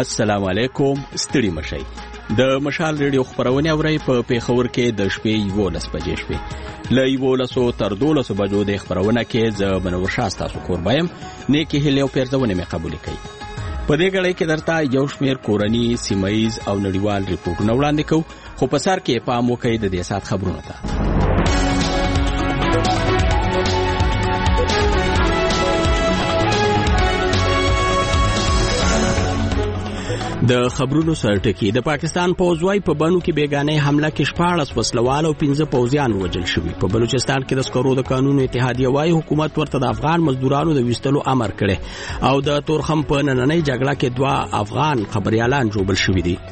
السلام علیکم. ستړي مشئ. د مشال ریډیو خبرونه اورئ په پیښور کې د شپې 11 بجې شوې. له 11 تر 12 بجو د خبرونه کې ز منور شاستا سو قربایم نیکی هلیو پیرځونه مې قبول کړي. په دې غړې کې درته یو شمیر کورنی سیمایز او نړیوال ریپورتونه وړاندې کوو، خو په سر کې پام وکړئ د دې سات خبرونه ته. د خبرونو سرټکی د پاکستان پوځوي په بانو کې بیگانه حمله کې 14 وسلوال او 15 پوځیان وژل شوي. په بلوچستان کې د سکرو د قانون اتحادیه وايي حکومت ورته د افغان مزدورانو د وستلو امر کړي او د تورخم په نننۍ جګړه کې 2 افغان خبريالان جوړل شوي دي.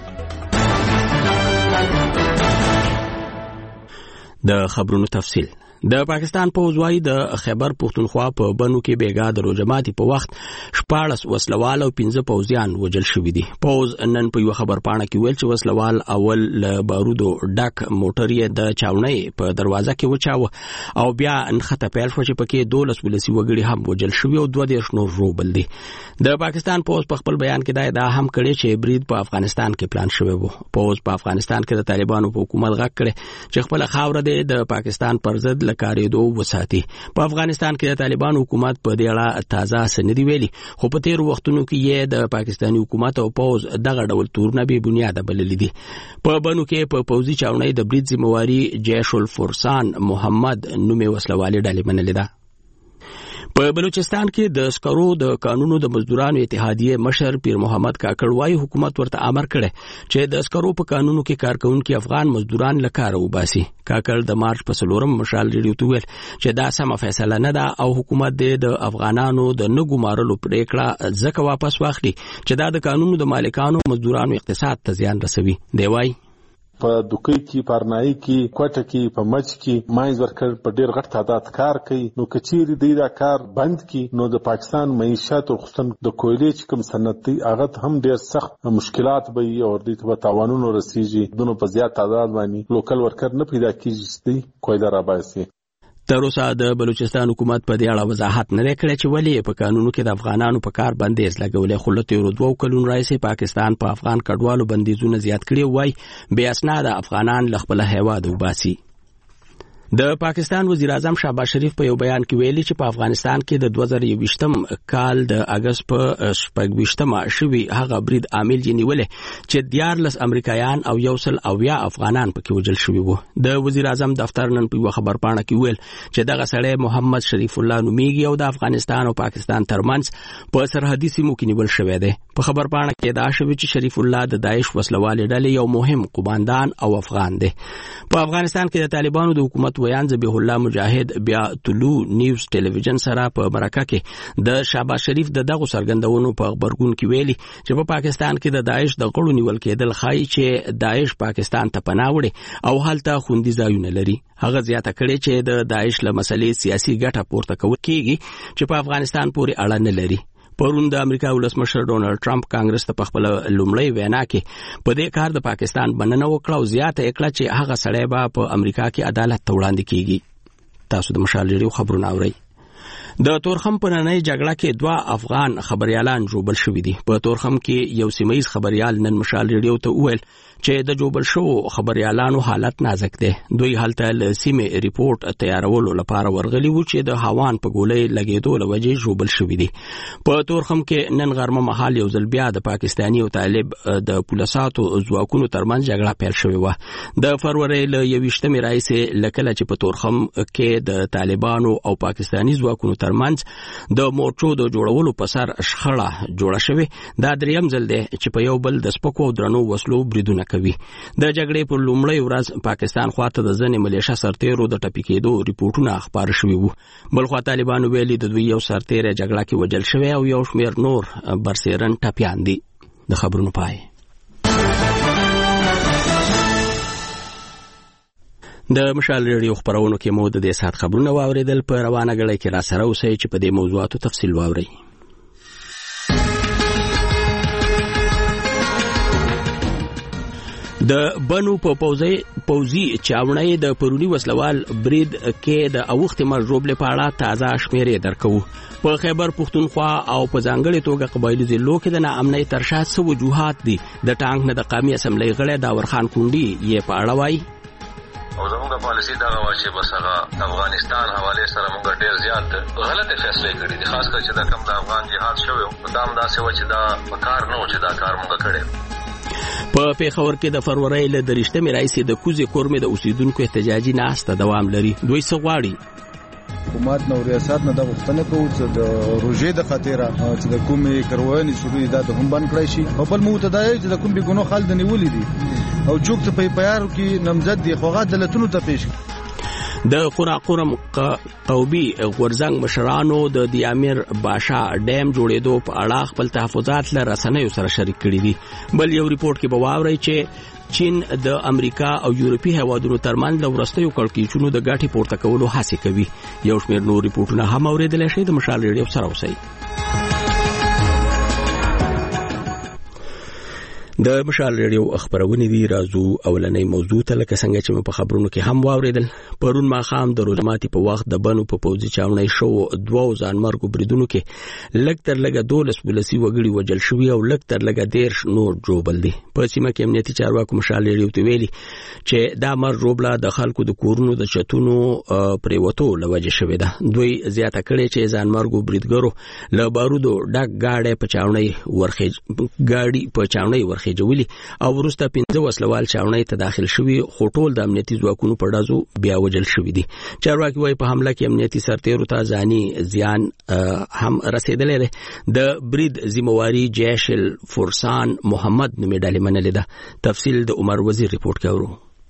د خبرونو تفصیل. د پاکستان پوځوي د خیبر پختونخوا په بنو کې بیګا د روجماتي په وخت 14 وسلوال او 15 پوځیان وژل شوي دي. پوز نن په یو خبر پاڼه کې ویل چې وسلوال اول له بارودو ډک موټر یې د چاونۍ په دروازه کې وچاوه او بیا انخته پیل شو چې پکې 12 ولسی وګړي هم وژل شوي او 2 نور روبل دي. د پاکستان پوز په خپل بیان کې دا هم کړی چې برید په افغانستان کې پلان شوی وو. پوز په افغانستان کې د طالبانو په حکومت غږ کړی چې خپل خاور د پاکستان پر ضد کاریدو وساتي. په افغانستان کې د طالبان حکومت په دې اړه تازه سندې ویلي، خو په تیر وختونو کې یې د پاکستاني حکومت او پوز دغه ډول تورونه به بنیاد بللي دي. په بنو کې په پوزي چاونۍ د برید ذمہواری جیش الفرسان محمد نومي وسلوالي ډلې منلې ده. په بلوچستان کې د سکرو د قانونو د مزدورانو اتحادیه مشر پیر محمد کاکړ وايي حکومت ورته امر کړی چې د سکرو په قانونو کې کارکونکو افغان مزدوران لکاره وباسي. کاکړ د مارچ په 4 مشال ریډیو ته ویل چې دا سمه فیصله نه ده او حکومت د افغانانو د نګومارلو پریکړه ځکه واپس واخلي چې دا د قانونو د مالکانو مزدورانو اقتصاد ته زیان رسوي. دی وايي په دوکۍ کې پارنای کې کوټه کې په مچ کې ماینز ورکر په ډیر غټ تعداد کار کوي. نو کچيري دا کار بند کی نو د پاکستان معیشت او خصوصا د کویلې چې کوم صنعت دی هغه هم ډیر سخت مشکلات به او د تاوانونو رسیږي. دونو په زیات تعداد باندې لوکل ورکر نه پیدا کیږي کویدا را باسي. تر اوسه د بلوچستان حکومت په دې اړه وضاحت نه کړی چې ولې په قانونو کې د افغانانو په کار بندیز لګولې. خو له تیرو 2 کلونو راځي پاکستان په افغان کډوالو بندیزونه زیات کړي وای بې اسناد افغانان ل خپل هیواد وباسي. د پاکستان وزیر اعظم شهباز شریف په یو بیان کې ویلي چې په افغانستان کې د 2020 کال د اگست په 28 شوي هغه برید عامل جنیولې چې 14 امریکایان او 100 افغانان پکې وژل شوي وو. د وزیر اعظم دفتر نن په خبر پاڼه کې ویل چې دغه سړی محمد شریف الله نومیږي او د افغانستان او پاکستان ترمنځ په سرحدي سیمو کې نیول شوی دی. په خبر پاڼه کې دا شوی چې شریف الله د داعش وسلوال ډلې یو مهم قوماندان او افغان دی. په افغانستان کې د طالبانو د حکومت ویان ذبیح الله مجاهد بیا طلوع نیوز ټلویزیون سره په مرکه کې د شهباز شریف دغه سرګندونو په خبرګون کې ویلي چې په پاکستان کې د داعش د غړو نیول کېدل ښایي چې داعش پاکستان ته پناه وړي او هلته خوندي ځایونه لري. هغه زیاته کړې چې د داعش له مسلې سیاسي ګټه پورته کول کېږي چې په افغانستان پورې اړه نه لري. پرون د امریکا ولسمشر ډونالد ټرمپ کانګرس ته په خپل لومړی وینا کې په دې کار د پاکستان بننه وکړه او زیاته کړه چې هغه سړی به په امریکا کې عدالت ته وړاندې کیږي. تاسو د مشال ریډیو خبرونه اورئ. د تورخم په نننۍ جګړه کې 2 افغان خبريالان جوړل شوي دي. په تورخم کې یو سیمایز خبريال نن مشال ریډیو ته وویل چې د جوړل شو خبريالانو حالت نازک دی. دوی هلته له سیمې ریپورت تیارولو لپاره ورغلي وو چې د هوان په ګولۍ لګېدو له وجې جوړل شوي دي. په تورخم کې نن غرمه مهال یو ځل بیا د پاکستاني او طالب د پولیساتو ځواکونو ترمنځ جګړه پیل شوې وه. د فروری له 21 راځي لکه چې په تورخم کې د طالبانو او پاکستاني ځواکونو ترمنځ د مورچو د جوړولو په سر شخړه جوړه شوې. دا دریم ځل دی چې په یو بل د سپکو او درنو وسلو بریدونه کوي. د جګړې په لومړۍ ورځ پاکستان خواته د ځنې ملیشه سرتیرو د ټپي کېدو ریپورتونه خبر شوي وو. بل خوا طالبانو ویلي د دوی یو سرتیر جګړه کې وژل شوی او یو شمېر نور برسېرن ټپیان دي. د خبرونو پای. د مشال ریډیو خبرونو کې مو د دې سات خبرونه واوریدل. په روانه غړي کې را سره اوسئ چې په دې موضوعاتو تفصیل واورئ. د بنو په پوزي چاونۍ د پرونی وسلوال برید کې د اوخت مرجوب لپاره تازه شمیرې درکو. په خیبر پختونخوا او په ځانګړي توګه قبایلی ضلعو کې د ناامنۍ تر شا څه وجوهات دي. د ټانک نه د قومي اسمبلی غړی داورخان کونډي یې په اړه وایي. او زموږ پالیسي دا غوا چې بس هغه افغانستان حواله سره موږ ډېر زیات غلطه فیصله کړې دي، خاص کر چې دا کوم د افغان جهاد شوی دا هم داسې و چې دا کار نه و چې دا کار موږ کړی. په پیښور کې د فروری له 23 راځي د کوزي کورمې د اوسیدونکو احتجاجي ناسته دوام لري. دوی څه غواړي؟ حکومت نو ریاست نه د غوښتنه کوي چې د روژې د خاطر چې د کومې کروانې شروع د هم بند کړی شي، او بل متداعي چې د کوم به ګناه خالد نیولې دي او چوک ته په پیارو کې نمزد دي خوغه دلتونو ته پیش. د قرم قوبي غورزنګ مشرانو د دیامیر باشا ډیم جوړېدو په اړه خپل تحفظات له رسنیو سره شریک کړي دي. بل یو ریپورت کې به واورئ چې چین د امریکا او یورپی هیوادونو ترمنځ د ورستیو کړکېچونو د ګټې پورته کولو هڅه کوي. یو شمېر نور ریپورتونه هم اورېدلی شئ. د مشال ریډیو سره اوسئ. د مشال ریډیو خبرونه دي. راځو اولنۍ موضوع ته. لکه څنګه چې په خبرونو کې هم واوریدل، پرون ماښام د روزماتي په وخت د بنو په پوزي چاونۍ شو 2 ځانمرګو بریدونو کې لږ تر لږه 12 ولسی وګړي وجل شوي او لږ تر لږه 13 نور جوړبل دي. په سیمه کې امنیتي چارواکو مشال ریډیو ته ویلي چې دا مر جوړبله د خلکو د کورونو د چتونو پریوتو لوجه شوې ده. دوی زیاته کړي چې ځانمرګو بریدګرو له بارودو ډک گاډي په چاونۍ ورخي جوړي او ورسته 15 وسلوال چاونۍ ته داخل شوي، خو ټول د امنیتي ځواکونو په ډزو بیا وجل شوي دي. چارواکي وايي په حمله کې امنیتي سرتیرو ته ځاني زیان هم رسیدلی دی. د برید ذمہواری جیش الفرسان محمد نومې ډلې منلې ده. تفصیل د عمر وزیر ریپورت کوي.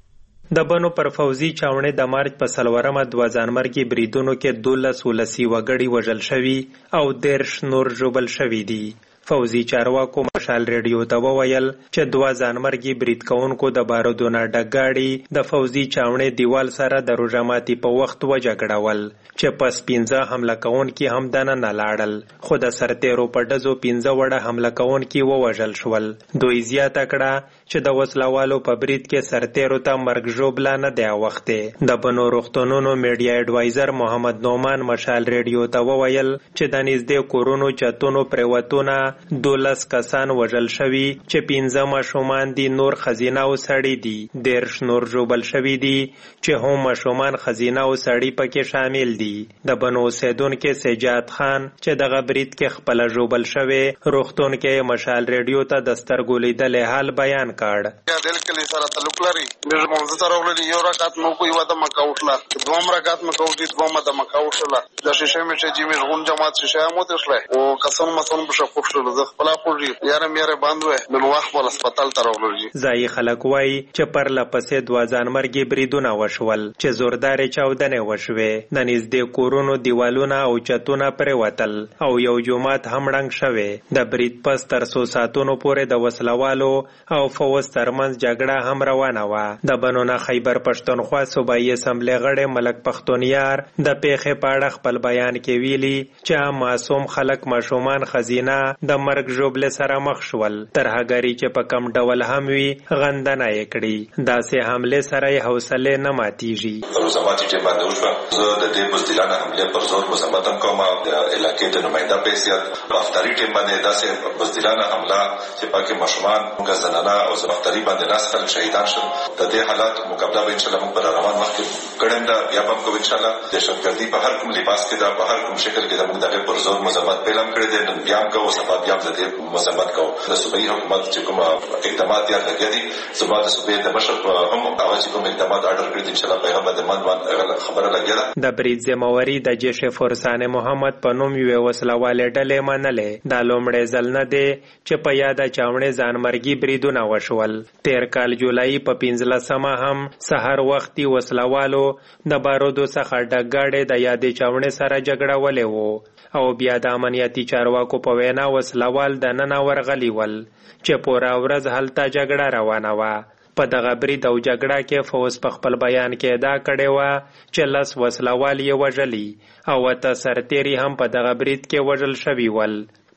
د بنو پر فوزي چاونۍ د مارچ په سلورمه 2 ځانمرګي بریدونو کې 12 ولسی وګړي وژل شوي او 13 نور ژوبل شوي دي. فوزي چارواکو مشال ریډیو ته وویل چې 2 ځانمرګي برید کوونکو د بارودو نه ډک گاډي د فوزي چاونۍ دیوال سره د روزماتي په وخت وجګړول چې پس 15 حمله کوونکي هم دنه نه لاړل، خو د سرتیرو په ډزو 15 وړه حمله کوونکي ووژل شول. دوی زیاته کړه چې د وسلوالو په برید کې سرتیرو ته مرګ ژوبله نه دی اوښتې. د بنو روغتونونو میډیا اډوایزر محمد نومان مشال ریډیو ته وویل چې د نږدې کورونو چتونو پریوتونه 12 کسان وژل شوي چې 15 ماشومان دي، نور خزینه او سړی دي. 13 نور ژوبل شوي دي چې هم ماشومان خزینه او سړی پکې شامل دي. د بنو اوسیدونکو سجاد خان چې دغه برید کې خپل ژوبل شوی روغتون کې مشال ریډیو ته د سترګو لیدلې حال بیان کړ. دل کلی سره تعلق لري. موږ مونږ سره ولې یو رکعت مو کوی وته مکاوټلا 2 رکعت مو کوټي 2 مده مکاوټلا د شیشه مې چې می غون جماعت شیشه مو تسله او قسم مسون بشه خوشل زه خپل پوری یاره مېره باندې نو وخت ول هسپتال ته راغلی. ځای خلک وایي چې پر لپسې 2 ځانمرګي بریدونه وشول چې زوردار چاودنې وشوې. د نږدې کورونو دیوالونه او چتونه پریوتل او یو جومات هم ړنګ شوی. د برید پس تر 100 ساعتونو پورې د وسلوالو او فوز ترمنځ جګړه هم روانه وه. د بنو نه خیبر پښتونخوا صوبایي اسمبلی غړی ملک پختونیار د پیښې په اړه خپل بیان کې ویلي چې معصوم خلک ماشومان خزینه د مرګ ژوبله سره مخ شول، ترهګری چې په کم ډول هم وي غندنه یې کړي. داسې حمله سره یې حوصله نه ماتیږي. روزماتي چې باندې وشوه زه د دې بزدلانه حمله پر زور مزمتم کوم. د علاقې د نماینده په حیثیت افطاری ټیم باندې داسې بزدلانه حمله چې پکې ماشومان موږ زنانه او افطاری باندې ناس خلک شهیدان شول. د دې حالات مقابله به ان شاء الله موږ پر روان وخت کړم دا بیا هم کوو ان شاء الله. د شرکتي په هر کوم لباس کې دا په هر کوم شکل کې د موږ د پر زور مزمت پیلم کړی دی. نن بیا هم کوو سبا بیا هم د مزمت کوو. د صوبایي حکومت چې کوم اقدامات یا لګیا دي زما د صوبې د مشر هم هغه چې کوم اقدامات آرډر کړی دي ان شاء الله پیغام د من خبره لګیا ده. د برید ذمہواری د جیش فرسان محمد په نوم یو وسلواله ډلې منلې. دا لومړی ځل نه دی چې په یاده چاونې ځانمرګي بریدونه وشول. 13 کال جولای په 15مه هم سحر وختي وسلوالو د بارودو څخه ډک گاډي د یادې چاونې سره جګړه ولې وو او بیا د امنیتي چارواکو په وینا وسلوال د نن ورغلی ول چې پورا ورځ هلته جګړه روانه وه. په دغه برید او جګړه کې فوز په خپل بیان کې ادا کړی و چې 10 وسلوال یې وژلي او 8 سرتیري هم په دغه برید کې وژل شوي ول.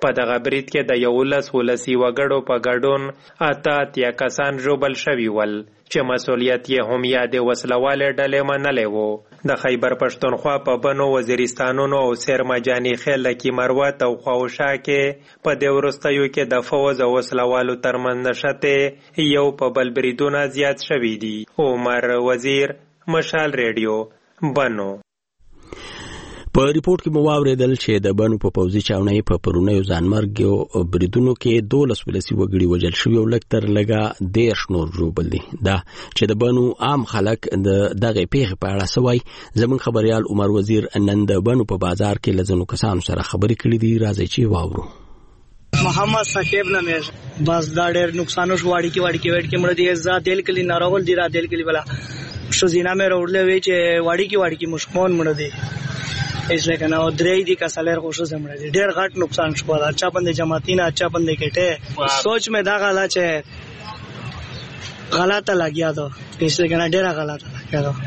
په دغه برید کې د 11 ولسي وګړو په ګډون 88 کسان ژوبل شوي ول چې مسؤلیت یې هم یادې وسلوالې ډلې منلی و. د خیبر پښتونخوا په بنو وزیرستانونو او سیرمجاني خیل کې مروت او خواوشا کې په دې وروستیو کې د فوز او وسلوالو ترمنځ نښتې یو په بل بریدونه زیات شوي دي. عمر وزیر، مشال ریډیو، بنو. په ریپورت کې مو واورېدل چې د بنو په پوځي چاونۍ په پرونیو ځانمرګو بریدونو کې 12 ولسي وګړي وژل شوي او لږ تر لږه 13 نور ژوبل دي. دا چې د بنو عام خلک د دغې پیښې په اړه څه وایي، زموږ خبریال عمر وزیر نن د بنو په بازار کې له ځینو کسانو سره خبرې کړې دي. راځئ چې واورو. محمد ثقیب نمې بس دا ډېر نقصان شو، واړی کې مړه دي زه دل کلی ناراول دي را دل کلی بلا شو زینا مې وروړلې وی چې واړی کې مشکون مړه دي ایسے کنا او درې دي کسالر خوشو سمړه دي. ډېر غټ نقصان شو. اچھا بندې جماعتینا اچھا بندې کېټه سوچ میں دا غلا چې غلطه لګیا دو ایسے کنا ډېر غلطه لګیا دو.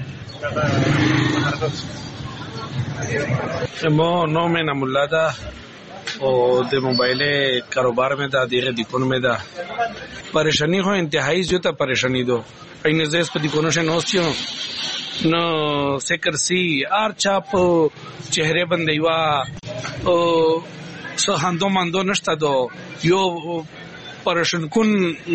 مو نو میں نام الله دا او د موبایل کاروبار میں دا دیغه دکون میں دا پریشانی ہو انتہائی زیادہ پریشانی دو این زیس په دکونو شه نوستیو نو سکرسی آر چاپ چهره بندیوا او سهاندو ماندو نشتا دو یو پریشان کن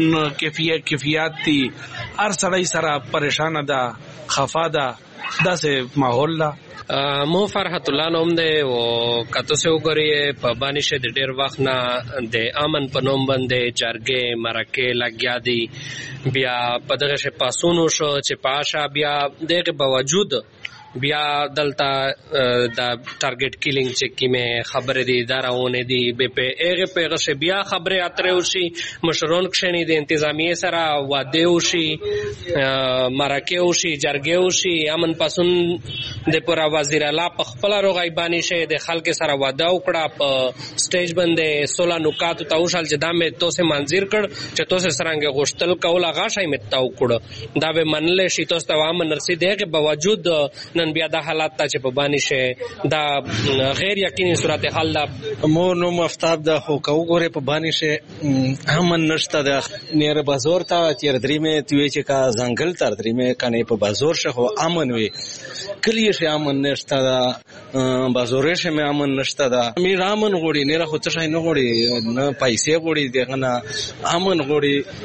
کیفیات تی هر سړی سره پریشان ده، خفا ده، داسې ماحول ده. مو فرحت الله نوم دی او کته سه وګورئ په باندې شه د ډیر وخت نه د امن په نوم باندې جرګې مرکه لګیا دي. بیا په دغه شه پاسونو شو چې پاشا بیا دغه باوجود بیا دلته د ټارګټ کیلینګ چې کیمه خبره دي دراونه دي به په هغه پیغه شه بیا خبره اتره وشي مشرون کښنی د انتظامیه سره واده وشي مرکه وشي جرګه وشي امن پاسون د پورا وزیر اعلی په خپل روغایبانی شه د خلک سره واده وکړه په سټیج باندې 16 نکات ته وشل چې دا مې توسه منظر کړ چې توسه سرانګه غوښتل کوله غاښای مې تا وکړه دا به منل شي توسه تمام نرسي دغه باوجود نن بیا د حالات ته چې په باندې شه دا غیر یقیني صورتحال ده. مو نو مفتاب د خو کو ګوره په باندې شه هم نشته د نیر بازار ته تیر درې مې توی چې کا ځنګل تر درې مې کنه په بازار شه خو امن وي کلی شه امن نشته دا بازار شه مې امن نشته دا مې امن غوړي نه خو څه شي نه غوړي نه پیسې غوړي دغه نه امن غوړي.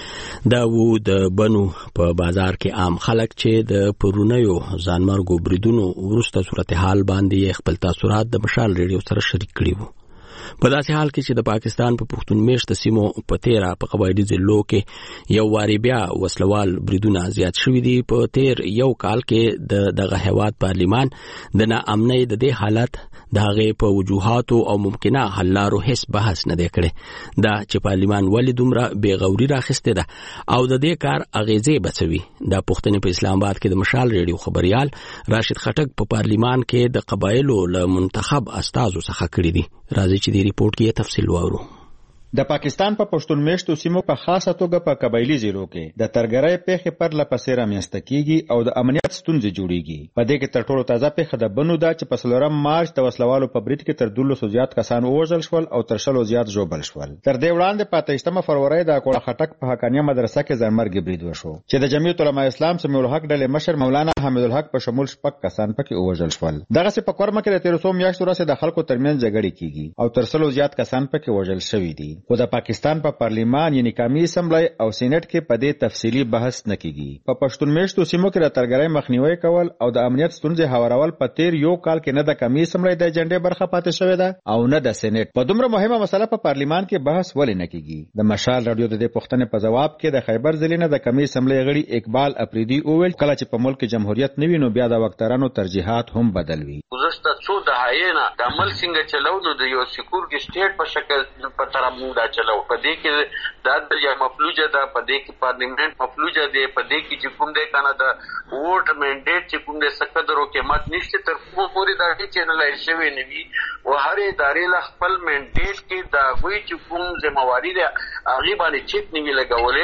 دا وو د بنو په بازار کې عام خلک چې د پرونیو ځانمرګو بریدونو وروسته صورتحال باندې خپل تاثرات د مشال ریډیو سره شریک کړي وو. په داسې حال کې چې د پاکستان په پښتون میشت سیمو په تیرا په قبایلی ضلعو کې یو واری بیا وسلوال بریدونه زیات شوي دي. په تیر یو کال کې دغه هیواد پارلیمان د ناامنۍ د دې حالت د هغې په وجوهاتو او ممکنه حل لارو هیڅ بحث نه دی کړی. دا چې پارلیمان ولې دومره بېغوري راخیستې ده او د دې کار اغیزې به څه وي، دا پوښتنې په اسلام آباد کې د مشال ریډیو خبریال راشد خټک په پارلیمان کې د قبایلو له منتخب استازو څخه کړي دي. راځي چې د ریپورت کې تفصیل واورو. د پاکستان په پښتون میشتو سیمو په خاصه توګه په قبایلی ضلعو کې د ترګرۍ پیښې پر لپسې رامنځته کیږي او د امنیت ستونزې جوړیږي. په دې کې تر ټولو تازه پیښه د بنو ده چې په 4 مارچ د وسلوالو په برید کې تر 1200 زیات کسان ووژل شول او تر 100 زیات ژوبل شول. تر دې وړاندې په 28 فروری د کوړه خټک په حقانیه مدرسه کې ځانمرګي برید وشو چې د جمعیت علماء اسلام سمیع الحق ډلې مشر مولانا حمید الحق په شمول 6 کسان پکې ووژل شول. دغه څه په کورمه کې د 1300 میاشتو راځي د خلکو ترمنځ جګړې کیږي او تر 100 زیات کسان پکې وژل شوي دي. خو د پاکستان په پارلیمان یعنی قومي اسمبلی او سېنات کې په دې تفصیلی بحث نه کیږي. په پښتون میشتو سیمو کې د ترګرۍ مخنیوي کول او د امنیت ستونزې هوارول په تیر یو کال کې نه د قومي اسمبلی د اجنډې برخه پاتې شوې ده او نه د سېنات. په دومره مهمه مسله په پارلیمان کې بحث ولې نه کیږي؟ د مشال رادیو د دې پوښتنې په جواب کې د خیبر ضلع نه د قومي اسمبلی غړي اقبال افریدي اوویل کله چې په ملک جمهوریت نه وي نو بیا د وکترانو ترجیحات هم بدل وي. گذشته 100 دهایې نه د عمل څنګه چلو نو د یو سکیورټي سټیټ په شکل په طرف موږ دا چلو په دې کې د یا مفلوجه ده په دې کې پارلیمنت مفلوجه ده په دې کې چې کوم دې کنه د ووټ منډیټ چې کوم دې سکدرو کې مات نشته تر کومه پورې دا هیڅ چینل شوی نه وي او هر ادارې له خپل منډیټ کې دا وایي چې کوم ذمہواری ده هغه باندې چیک نیوي لګولې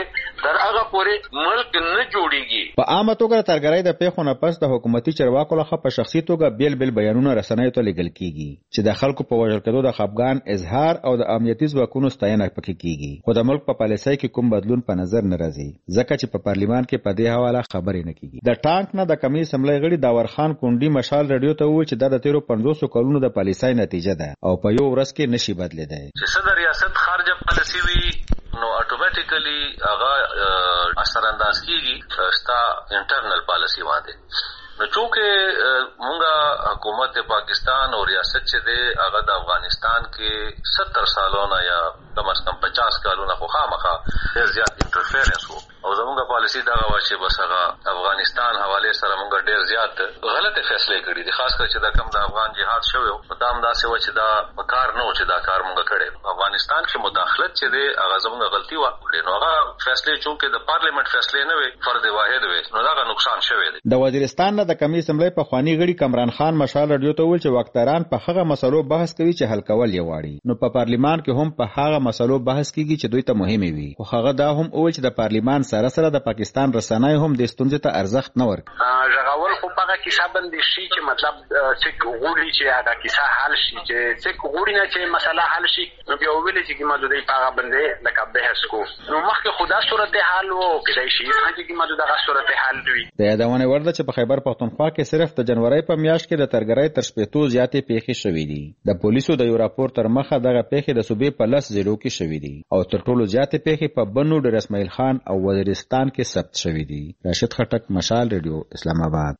تر هغه پورې ملک نه جوړیږي. په عامه توګه ترګرۍ د پیښو نه پس د حکومتي چارواکو لخوا په شخصي توګه بیل بیل بیانونه رسنیو ته لیږل کیږي چې د خلکو په وژل کېدو د خپګان اظهار او د امنیتي ځواکونو ستاینه پکې کیږي، خو د ملک په پالیسۍ کې کوم بدلون په نظر نه راځي ځکه چې په پارلیمان کې په دې حواله خبرې نه کیږي. د ټانک نه د کمی اسمبلی غړي داور خان کونډي مشال رادیو ته وویل چې دا د 1350 کلونو د پالیسۍ نتیجه ده او په یو ورځ کې نشي بدلیدای. چې صدر ریاست خارجه پالیسي وي نو اتوماتیکلی هغه اثر انداز کیږي ستا انټرنل پالیسی باندې. نو چونکه مونږه حکومت پاکستان او ریاست چې ده هغه د افغانستان کې 70 سالونه یا کم از کم 50 کالونه خو خامخا ډېر زیات انټرفیرنس وو او زمونږه پالیسی دغه وه چې بس هغه افغانستان حوالې سره مونږ ډېر زیات غلطې فیصلې کړي دي، خاص کر چې دا کم د افغان جهاد شوی و نو دا هم داسې وه چې دا په کار نه و چې دا کار مونږ کړی. افغانستان کې مداخلت چې دی هغه زمونږ غلطي وه نو هغه فیصلې چونکې د پارلیمنت فیصلې نه وې فرد واحد وې نو دغه نقصان شوی دی. د وزیرستان نه د کمی اسمبلی پخواني غړي کمران خان مشال رادیو ته وویل چې واکداران په هغه مسلو بحث کوي چې حل کول یې غواړي، نو په پارلیمان کې هم په هغه مسلو بحث کیږي چې دوی ته مهمه وي، خو هغه دا هم وویل چې د پارلیمان سره سره د پاکستان رسنۍ هم د ستونزې ته ارزښت نه ورکوي. ژغول خو هغه کیسه باندې شي چې مطلب چې غوړي چې هغه کیسه حل شي چې غوړي نه چې مسله حل شي نو بیا ویل چې کیما د دې هغه باندې لکه بحث کو نو مخکې خدا صورت حال وو کله شي چې کیما دغه صورت حال وي. د یادونه ورده چې په خیبر پختونخوا کې صرف د جنوري په میاشت کې د ترګرۍ تر 70 زیاتې پیښې شوې دي. د پولیسو د یو راپور تر مخه دغه پیښې د صوبې په 10 ضلعو کې شوې دي او تر ټولو زیاتې پیښې په بنو ډیر اسماعیل خان او وزیرستان کې ثبت شوې دي. راشد خټک، مشال ریډیو، اسلام آباد.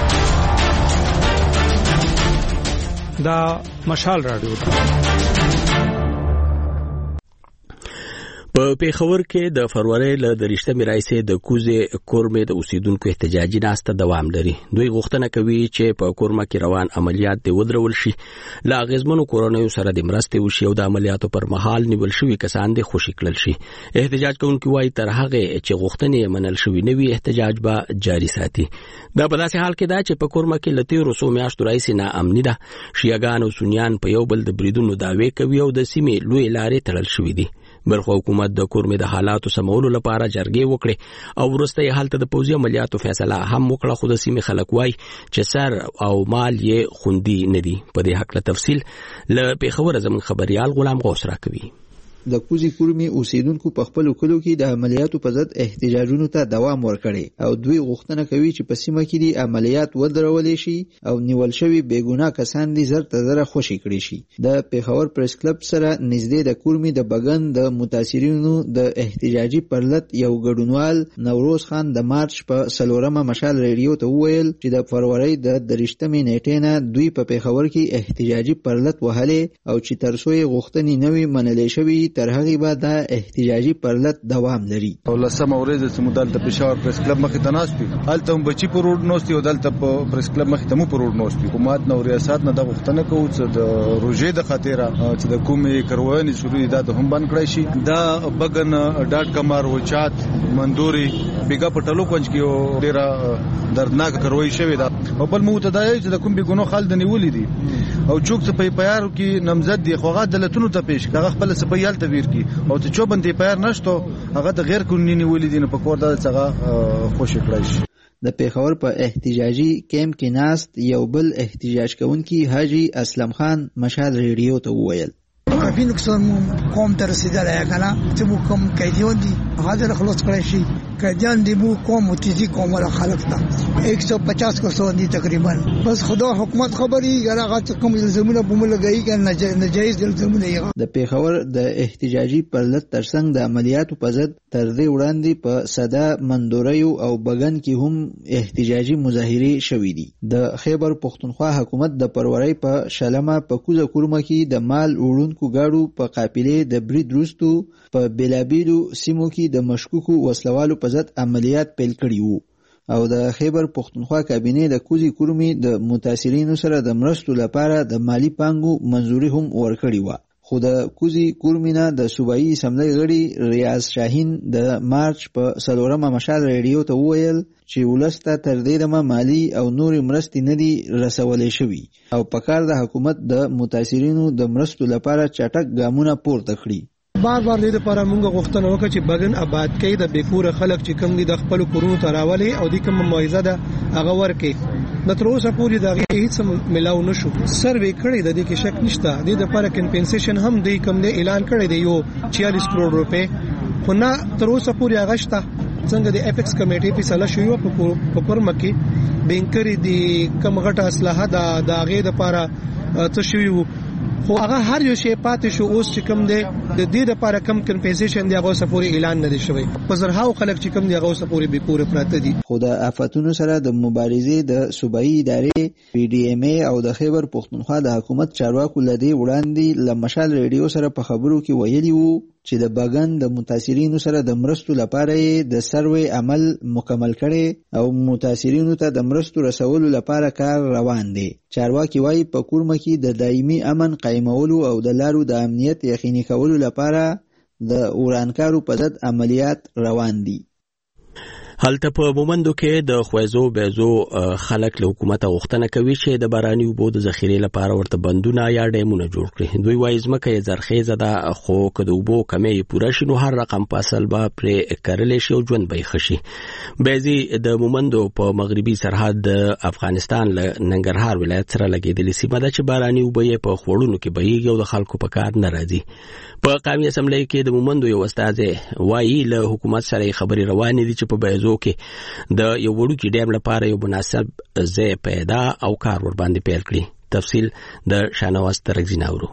دا مشال رادیو په پیښور کې د فروری له 23 رئیسې د کوزې کورمې د اوسیدونکو احتجاجي ناسته دوام لري. دوی غوښتنه کوي چې په کورمه کې روان عملیات د ودرول شي، لا غزمنو کورونیو سره د مرستې وشي او د عملیاتو پر مهال نیول شوی کسان د خوشی کړل شي. احتجاج کوونکي وایي تر هغه چې غوښتنې منل شوی نوي احتجاج به جاری ساتي. دا په داسې حال کې ده چې په کورمه کې لته روسو میاشتو رئیس نه امني ده. شیعاګان او سنیان په یو بل د بریدونو دعوی کوي او د سیمې لوی لارې تړل شوې دي. برخو حکومت د کورمې د حالاتو سمولو لپاره جرګې وکړي او وروسته یې حالت د پوځي عملیاتو فیصله هم وکړه، خو د سیمې خلک وایي چې سر او مال یې خوندي نه دي. په دې حق له تفصیل له پیښور زموږ خبريال غلام غوث راکوي. د کوزي کورمې اوسیدونکو په خپل کلو کې د عملیاتو په ضد احتجاجونو ته دوام ورکړي او دوی غوښتنه کوي چې په سیمه کې د عملیات ودرول شي او نیول شوی بیګناه کسان دي زر تر زر خوشي کړي شي. د پیښور پریس کلب سره نږدې د کورمې د بغن د متاثرینو د احتجاجي پرلط یو ګډونوال نوروز خان د مارچ په 4مه مشال ریډیو ته وویل چې د فروری د 23مې نیټې نه دوی په پیښور کې احتجاجي پرلط وهلې او چې ترڅو یې غوښتنې نوي منلې شوی تر هغه به دا احتجاجي پرلط دوام لري. ولسمه ورځ چې مدال د پېښور پریس کلب مخې ته ناست وي، هلته هم بچي په روډ نوستي او دلته په پریس کلب مخې ته مو په روډ نوستي. حکومت نو ریاست نه د غوښتنه کوي چې د روژې د خاطره چې د کومې کروانې شروع دي دا هم بند کړی شي. دا بغن ډاټ کمر وچات مندوري بیګا پټلو کونج کې ډیره دردناک کروي شوی دا او بل مو ته دای چې د کوم بیګونو خالد نیولې دي او چوک څه په پیارو کې نمزد دي خوغه دلتونو ته پیش کغه خپل سپیال تغیر کی او ته چوبندې پیار نشته هغه د غیر قانوني نیولې دي نه په کور د څنګه خوش کړی شي. د پیښور په احتجاجي کیمپ کې ناست یو بل احتجاج کوونکی حاجی اسلم خان مشال ریډیو ته وویل کافی نقصان قوم ته رسیدلی کنه چې مو کوم قیدیان دي حاضر خلاص کړی شي. قیدیان دی مو قوم متیزی قوم ولا خلق ته 150 کسان دي تقریبا. بس خدا حکومت خبري هغه کوم الزامونه بوم لګایي کنه ناجایز الزامونه یې. د پیښور د احتجاجي پرلط ترڅنګ د عملیاتو په ضد تر دې وړاندې په صدا مندوریو او بغن کې هم احتجاجي مظاهرې شوې دي. د خیبر پختونخوا حکومت د پروری په شلمه په کوزه کورمه کې د مال وړونکو گاډو په قافلې د برید وروسته په بیلابیلو سیمو کې د مشکوکو وسلوالو په ضد عملیات پیل کړي وو او د خیبر پختونخوا کابینې د کوزي کورمې د متاثرینو سره د مرستو لپاره د مالی پانګو منځوري هم ورکړي وو. خو د کوزي کورمې نه د صوبایي اسمبلی غړي ریاض شاهین د مارچ په 4مه مشال ریډیو ته وویل چې ولسته تر دې دمه مالی او نوري مرستې نه دي رسولې شوي او پکار د حکومت د متاثرینو د مرستو لپاره چټک ګامونه پورته کړي. بار دې لپاره موږ غوښتنه وکړه چې بګن آباد کې د بیکور خلک چې کوم دي د خپل کورونو تراولي او د کوم موعظه ده هغه ورکې د تر اوسه پورې دا هیڅ ملاو نشو. سروې کړی د دې کې شک نشته. د دې لپاره کمپنسیشن هم د کوم دی اعلان کړی دی یو 46 کروڑ روپے خو نه تر اوسه پورې هغه شته. څنګه د اپیکس کمیټې فیصله شوی په پرمکه بینکری دی کوم غټه اصلاح د هغه لپاره څه شوی خو هغه هر یو شی پاتې شو. اوس چې کوم دی د دې لپاره کم کمپنسیشن دی هغه سپوري اعلان نه دی شوی. په زرهاو خلک چې کوم دی هغه سپوري به پوره پراته دي. خو د آفاتونو سره د مبارزې د صوبایي ادارې پی ډی ام ای او د خیبر پښتونخوا د حکومت چارواکو لدی وړاندې لمشال ریډیو سره په خبرو کې ویلي وو چې د بګن د متاثرینو سره د مرستو لپاره د سروې عمل مکمل کړي او متاثرینو ته د مرستو رسولو لپاره کار روان دی. چارواکي وايي په کورمه کې د دایمي امن قائمولو او د لارو د امنیت یقیني کولو لپاره د ورانکارو په ضد عملیات روان دي. هلته په مومندو کې د خوازو بیزو خلک له حکومت غوښتنه کوي چې د باراني اوبو د ذخیرې لپاره ورته بندونه یا ډیمونه جوړ کړي. دوی وايي ځمکه یې زرخیزه ده خو که د اوبو کمې پوره شي نو هر رقم فصل به پرې کرلی شي او ژوند به یې ښه شي. بیزي د مومندو په مغربي سرحد د افغانستان له ننګرهار ولایت سره لګېدلې سیمه ده چې باراني اوبه یې په خوړونو کې بهیږي او د خلکو په کار نه راځي. په قومي اسمبلی کې د مومندو یو استازی وايي له حکومت سره خبرې روانې دي چې په بیزو کې د یو وړوکي ډیم لپاره یو مناسب ځای پیدا او کار ور باندې پیل کړي. تفصیل د شانواز ترغزی ناورو.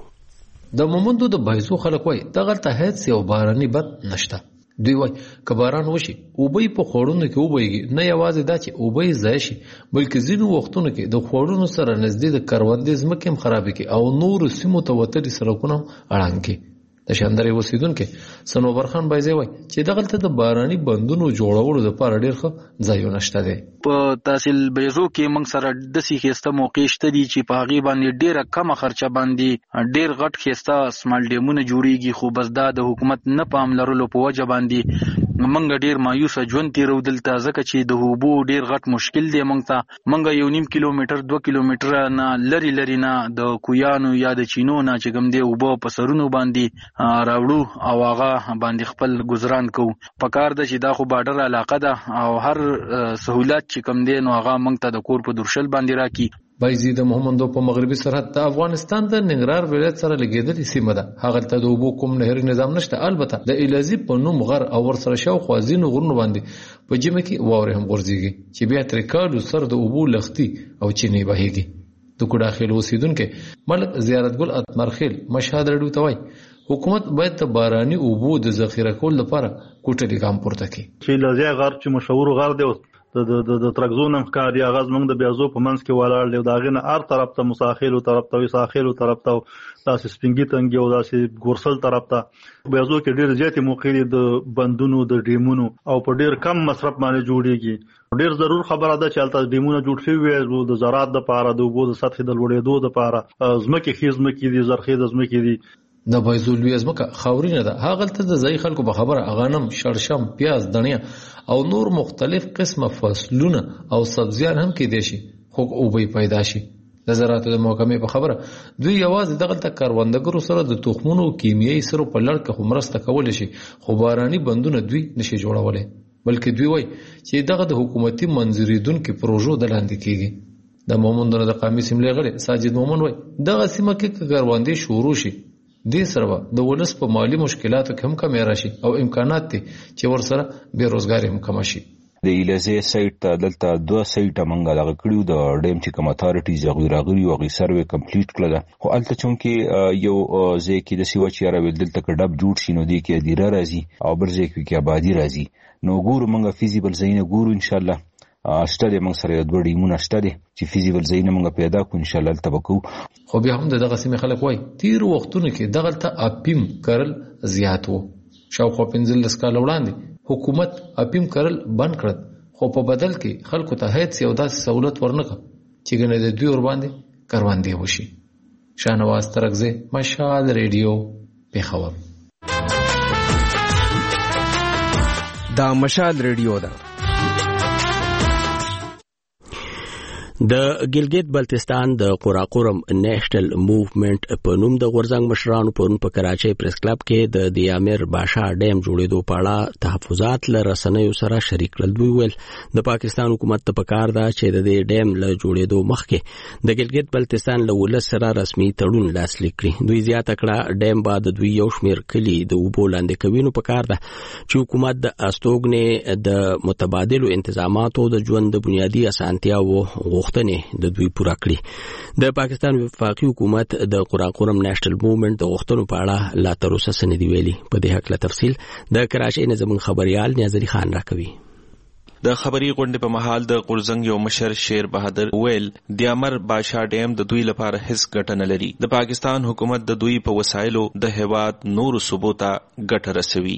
د مومندو د بیزو خلک وایي دغه ته هیڅ یو باراني بد نشته. دوی وایي که باران وشي اوبه په خوړونو کې وبهیږي. نه یوازې دا چې اوبه ضایع شي بلکې ځینو وختونو کې د خوړونو سره نږدې د کروندې ځمکې هم خرابې کړي او نورو سیمو ته وتلي سړکونه اړنګ کړي. د شاندرې اوسیدونکو سنوبر خان بایزي وایي چې دغلته د باراني بندونو جوړولو لپاره ډېر ښه ځایونه شته دي. په تحصیل بیزو کې موږ سره د سیخسته موقع شته دي چې په هغه باندې ډېره کمه خرچه باندې ډېر غټ خسته سمال ډیمونه جوړیږي. خو بس دا د حکومت نه پام لرلو په وجه باندې موږ ډېر مایوسه ژوند تیرو دلته ځکه چې د اوبو ډېر غټ مشکل دی. موږ یو نیم کیلومتر 2 کیلومتر نه لری نه د کویانو یا د چینو نه چې کوم دی اوبو په سرونو باندې راوړو او هغه باندې خپل گزاران کوو. پکار ده چې دا خو بارډر علاقه ده او هر سہولت چې کوم دی نو هغه موږ ته د کور په درشل باندې راکړي. بایزي د مومندو په مغربي سرحد د افغانستان د ننګرهار ولایت سره لګیدلې سیمه ده. هغه ته د اوبو کوم نهري نظام نشته. البته د ایلازي په نوم غر او ورسره شاوخوا ځینو غرونو باندې په جمع کې واورې هم غورځيږي چې بیا تر کالو سر د اوبو لختي او چینه بهيږي. د کوډاخیل اوسیدونکو ملک زیارتګل اتمرخیل مشهد رډو توای حکومت باید ته باراني اوبو د ذخیره کول لپاره کوټه ګام پورته کړي. چې لږه غر چې مشهور غر دی د ترکزون ښکاری اغاز موږ د بیازو په منځ کې ولاړ دی. دا غنه هر طرف ته مساخیلو طرف ته ساحلو طرف ته تاسو سپینګی تنګي او تاسو ګورسل طرف ته بیازو کې ډیر زیاتې موقع د بندونو د ډیمونو او په ډیر کم مصرف باندې جوړیږي. ډیر ضرور خبره ده چې البته ډیمونه جوړ شوی وي د زراعت لپاره د اوبو د سطح د لوړېدو لپاره ځمکې خېزمکې دي زرخیز ځمکې دي. د بیزو لوی ځمکه خاورینه ده. هغه ته د ځای خلکو په خبره غنم شړشم پیاز دنیا او نور مختلف قسمه فصلونه او سبزیان هم کې دي شي خو اوبه پیدا شي. د زراعت د محکمې په خبره دوی یوازې دغه کاروندګرو سره د تخمونو کیمیاوي سره په لړ کې مرسته کول شي خو باراني بندونه دوی نشي جوړولای. بلکې دوی وایي چې دغه د حکومتي منځریدونکو پروژو د لاندې کیږي. د مومندونو د قومي اسمبلی غړي ساجد مومن وایي دغه سیمه کې کاروندې شروع شي دې سره د ولس په مالی مشکلاتو کې هم کمی راشي او امکانات دي چې ورسره بیروزګاری هم کم شي. د ایلزی سایت ته دلته 2 سایټه منګه لغه کړیو د ډیم چې کوم اتارټیز غوړاغړي او غي سروې کمپلیټ کړل. خو الته چونکې یو ځکه د سیوا چې راوي دلته کډب جوړ شي نو دی کې دیره راځي او برځي کې آبادی راځي. نو ګورو منګه فیزیبل زینه ګورو ان شاء الله اشتره موږ سره د وړي مون اشتره چې فیزیبل زینه موږ پیدا کو ان شاء الله تبکو. خو بیا هم دغه سیمه خلک وای تیر وختونه کې دغه ته اپیم کرل زیات وو. شاوخوا 15 کال وړاندې حکومت اپیم کرل بند کړ خو په بدل کې خلکو ته هیڅ یو داسې سہولت ورنکړه چې ګنې د دوی ور باندې کاروندې وشي. شانواز ترغزی مشهد ریډیو پیښور. دا مشهد ریډیو ده. د ګلګت بلتستان د قراقرم نېشنل موومېنټ په نوم د غورځنګ مشرانو پرون په کراچۍ پریس کلب کې د دیامر باشا ډیم جوړېدو په اړه تحفظات له رسنیو سره شریک کړل. دوی ویل د پاکستان حکومت ته پکار ده چې د دې ډیم له جوړېدو مخکې د ګلګت بلتستان له ولس سره رسمي تړون لاسلیک کړي. دوی زیاته کړه ډیم به د دوی یو شمېر کلي د اوبو لاندې کوي، نو پکار ده چې حکومت د استوګنې د متبادلو انتظاماتو د ژوند د بنیادي اسانتیاوو غوښتنې د دوی پوره کړي. د پاکستان وفاقي حکومت د قراقرم نېشنل موومېنټ د غوښتنو په اړه لا تر اوسه څه نه دي ویلي. په دې هکله تفصیل د کراچۍ نه زموږ خبريال نیازري خان راکوي. د خبري غونډې په مهال د غورځنګ یو مشر شیر بهادر ویل دیامر باشا ډیم د دوی لپاره هیڅ ګټه نه لري. د پاکستان حکومت د دوی په وسایلو د هیواد نور صوبو ته ګټه رسوي.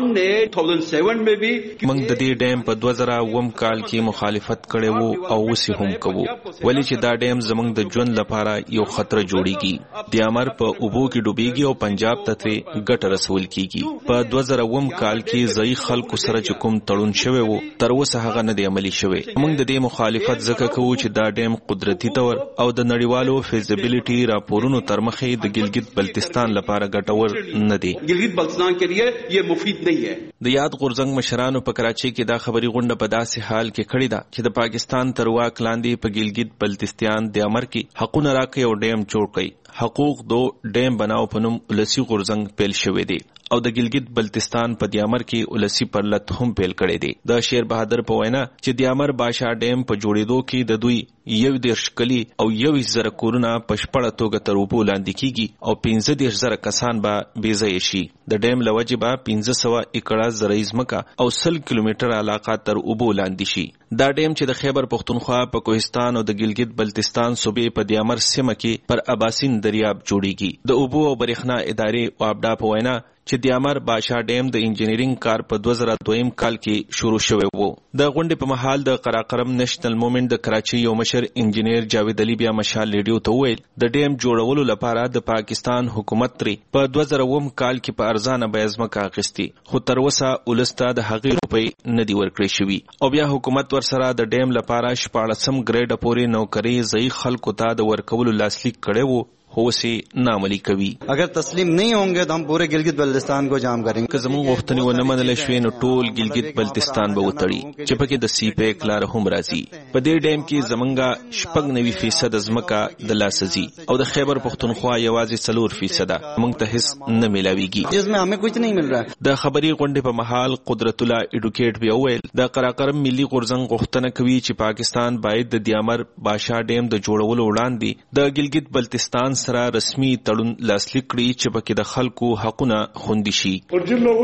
موږ د دې ډیم په 2001 کال کې مخالفت کړی وو او اوس هم کوو، ولی چې دا ډیم زموږ د ژوند لپاره یو خطر جوړیږي. دیامر په اوبو کې ډوبېږي او پنجاب ته ګټه رسول کیږي. په 2001 کال کې ځای خلکو سره چې کوم تړون شوی وو تر اوسه هغه نه دی عملي شوی. موږ د دې مخالفت ځکه کوو چې دا ډیم قدرتي تور او د نړیوالو فیزیبিলিټي راپورونو تر مخې د ګلګت بلتستان لپاره ګټور نه دی. ګلګت بلتستان کې یې مفید نه دی. د یاد غورځنګ مشرانو په کراچۍ کې دا خبري غونډه په داسې حال کې کړې ده چې د پاکستان تر واک لاندې په ګلګت بلتستان د امر کې حقونه راکړي او ډیم جوړ کړي. حقوق دو ډیم بناو په نوم ولسی غورځنګ پیل شوی دی او د ګلګت بلتستان په دیامر کې ولسی پرلط هم پیل کړی دی. د شیر بهادر په وینا چې دیامر باشا ډیم په جوړېدو کې د دوی 11 کلی او 21,000 کورونه په شپړه توګه تر اوبو لاندې کیږي او 15,000 کسان به بې ځایه شي. د ډیم له وجې به 1500 ایکړه زرعي ځمکه او 100 کیلومتره علاقه تر اوبو لاندې شي. دا ډیم چې د خیبر پختونخوا په کوهستان او د ګلګت بلتستان صوبې په دیامر سیمه کې پر اباسین دریاب جوړیږي. د اوبو او برېښنا ادارې وابډا په وینا چې دیامر باشا ډیم د انجینرینګ کار په 2002 کال کې شروع شوی وو. د غونډې په مهال د قراقرم نېشنل موومېنټ د کراچۍ یو مشر انجینیر جاوید علي بیا مشال ریډیو ته وویل د ډیم جوړولو لپاره د پاکستان حکومت ترې په 2009 کال کې په ارزانه بیه ځمکه اخیستې، خو تر اوسه ولسته د هغې روپۍ نه دي ورکړې شوي او بیا حکومت ورسره د ډیم لپاره 14 ګریډه پورې نوکري ځای خلکو ته د ورکولو لاسلیک کړی وو، خو سے ناملی کوي. اگر تسلیم نہیں ہوں گے تو ہم پورے گلگت بلتستان کو جام کریں گے. که زموږ غوښتنې ونه منل شوې نو ټول ګلګت بلتستان به وتړي چې پکې د سی پیک لار هم راځي. په دې ډیم کې زمونږه 96% ځمکه د لاسه ځي او د خیبر پختونخوا یوازې 4% موږ ته هیڅ نه ملاویږي. جس میں ہمیں کچھ نہیں مل رہا. د خبري غونډې په محل قدرت الله اډوکیټ بیا ویل د قراقرم ملي غورځنګ غوښتنه کوي چې پاکستان باید د دیامر باشا ډیم د جوړولو وړاندې د ګلګت بلتستان سره رسمي تړون لاسلیک کړي چې پکې د خلکو حقونه خوندي شي. چا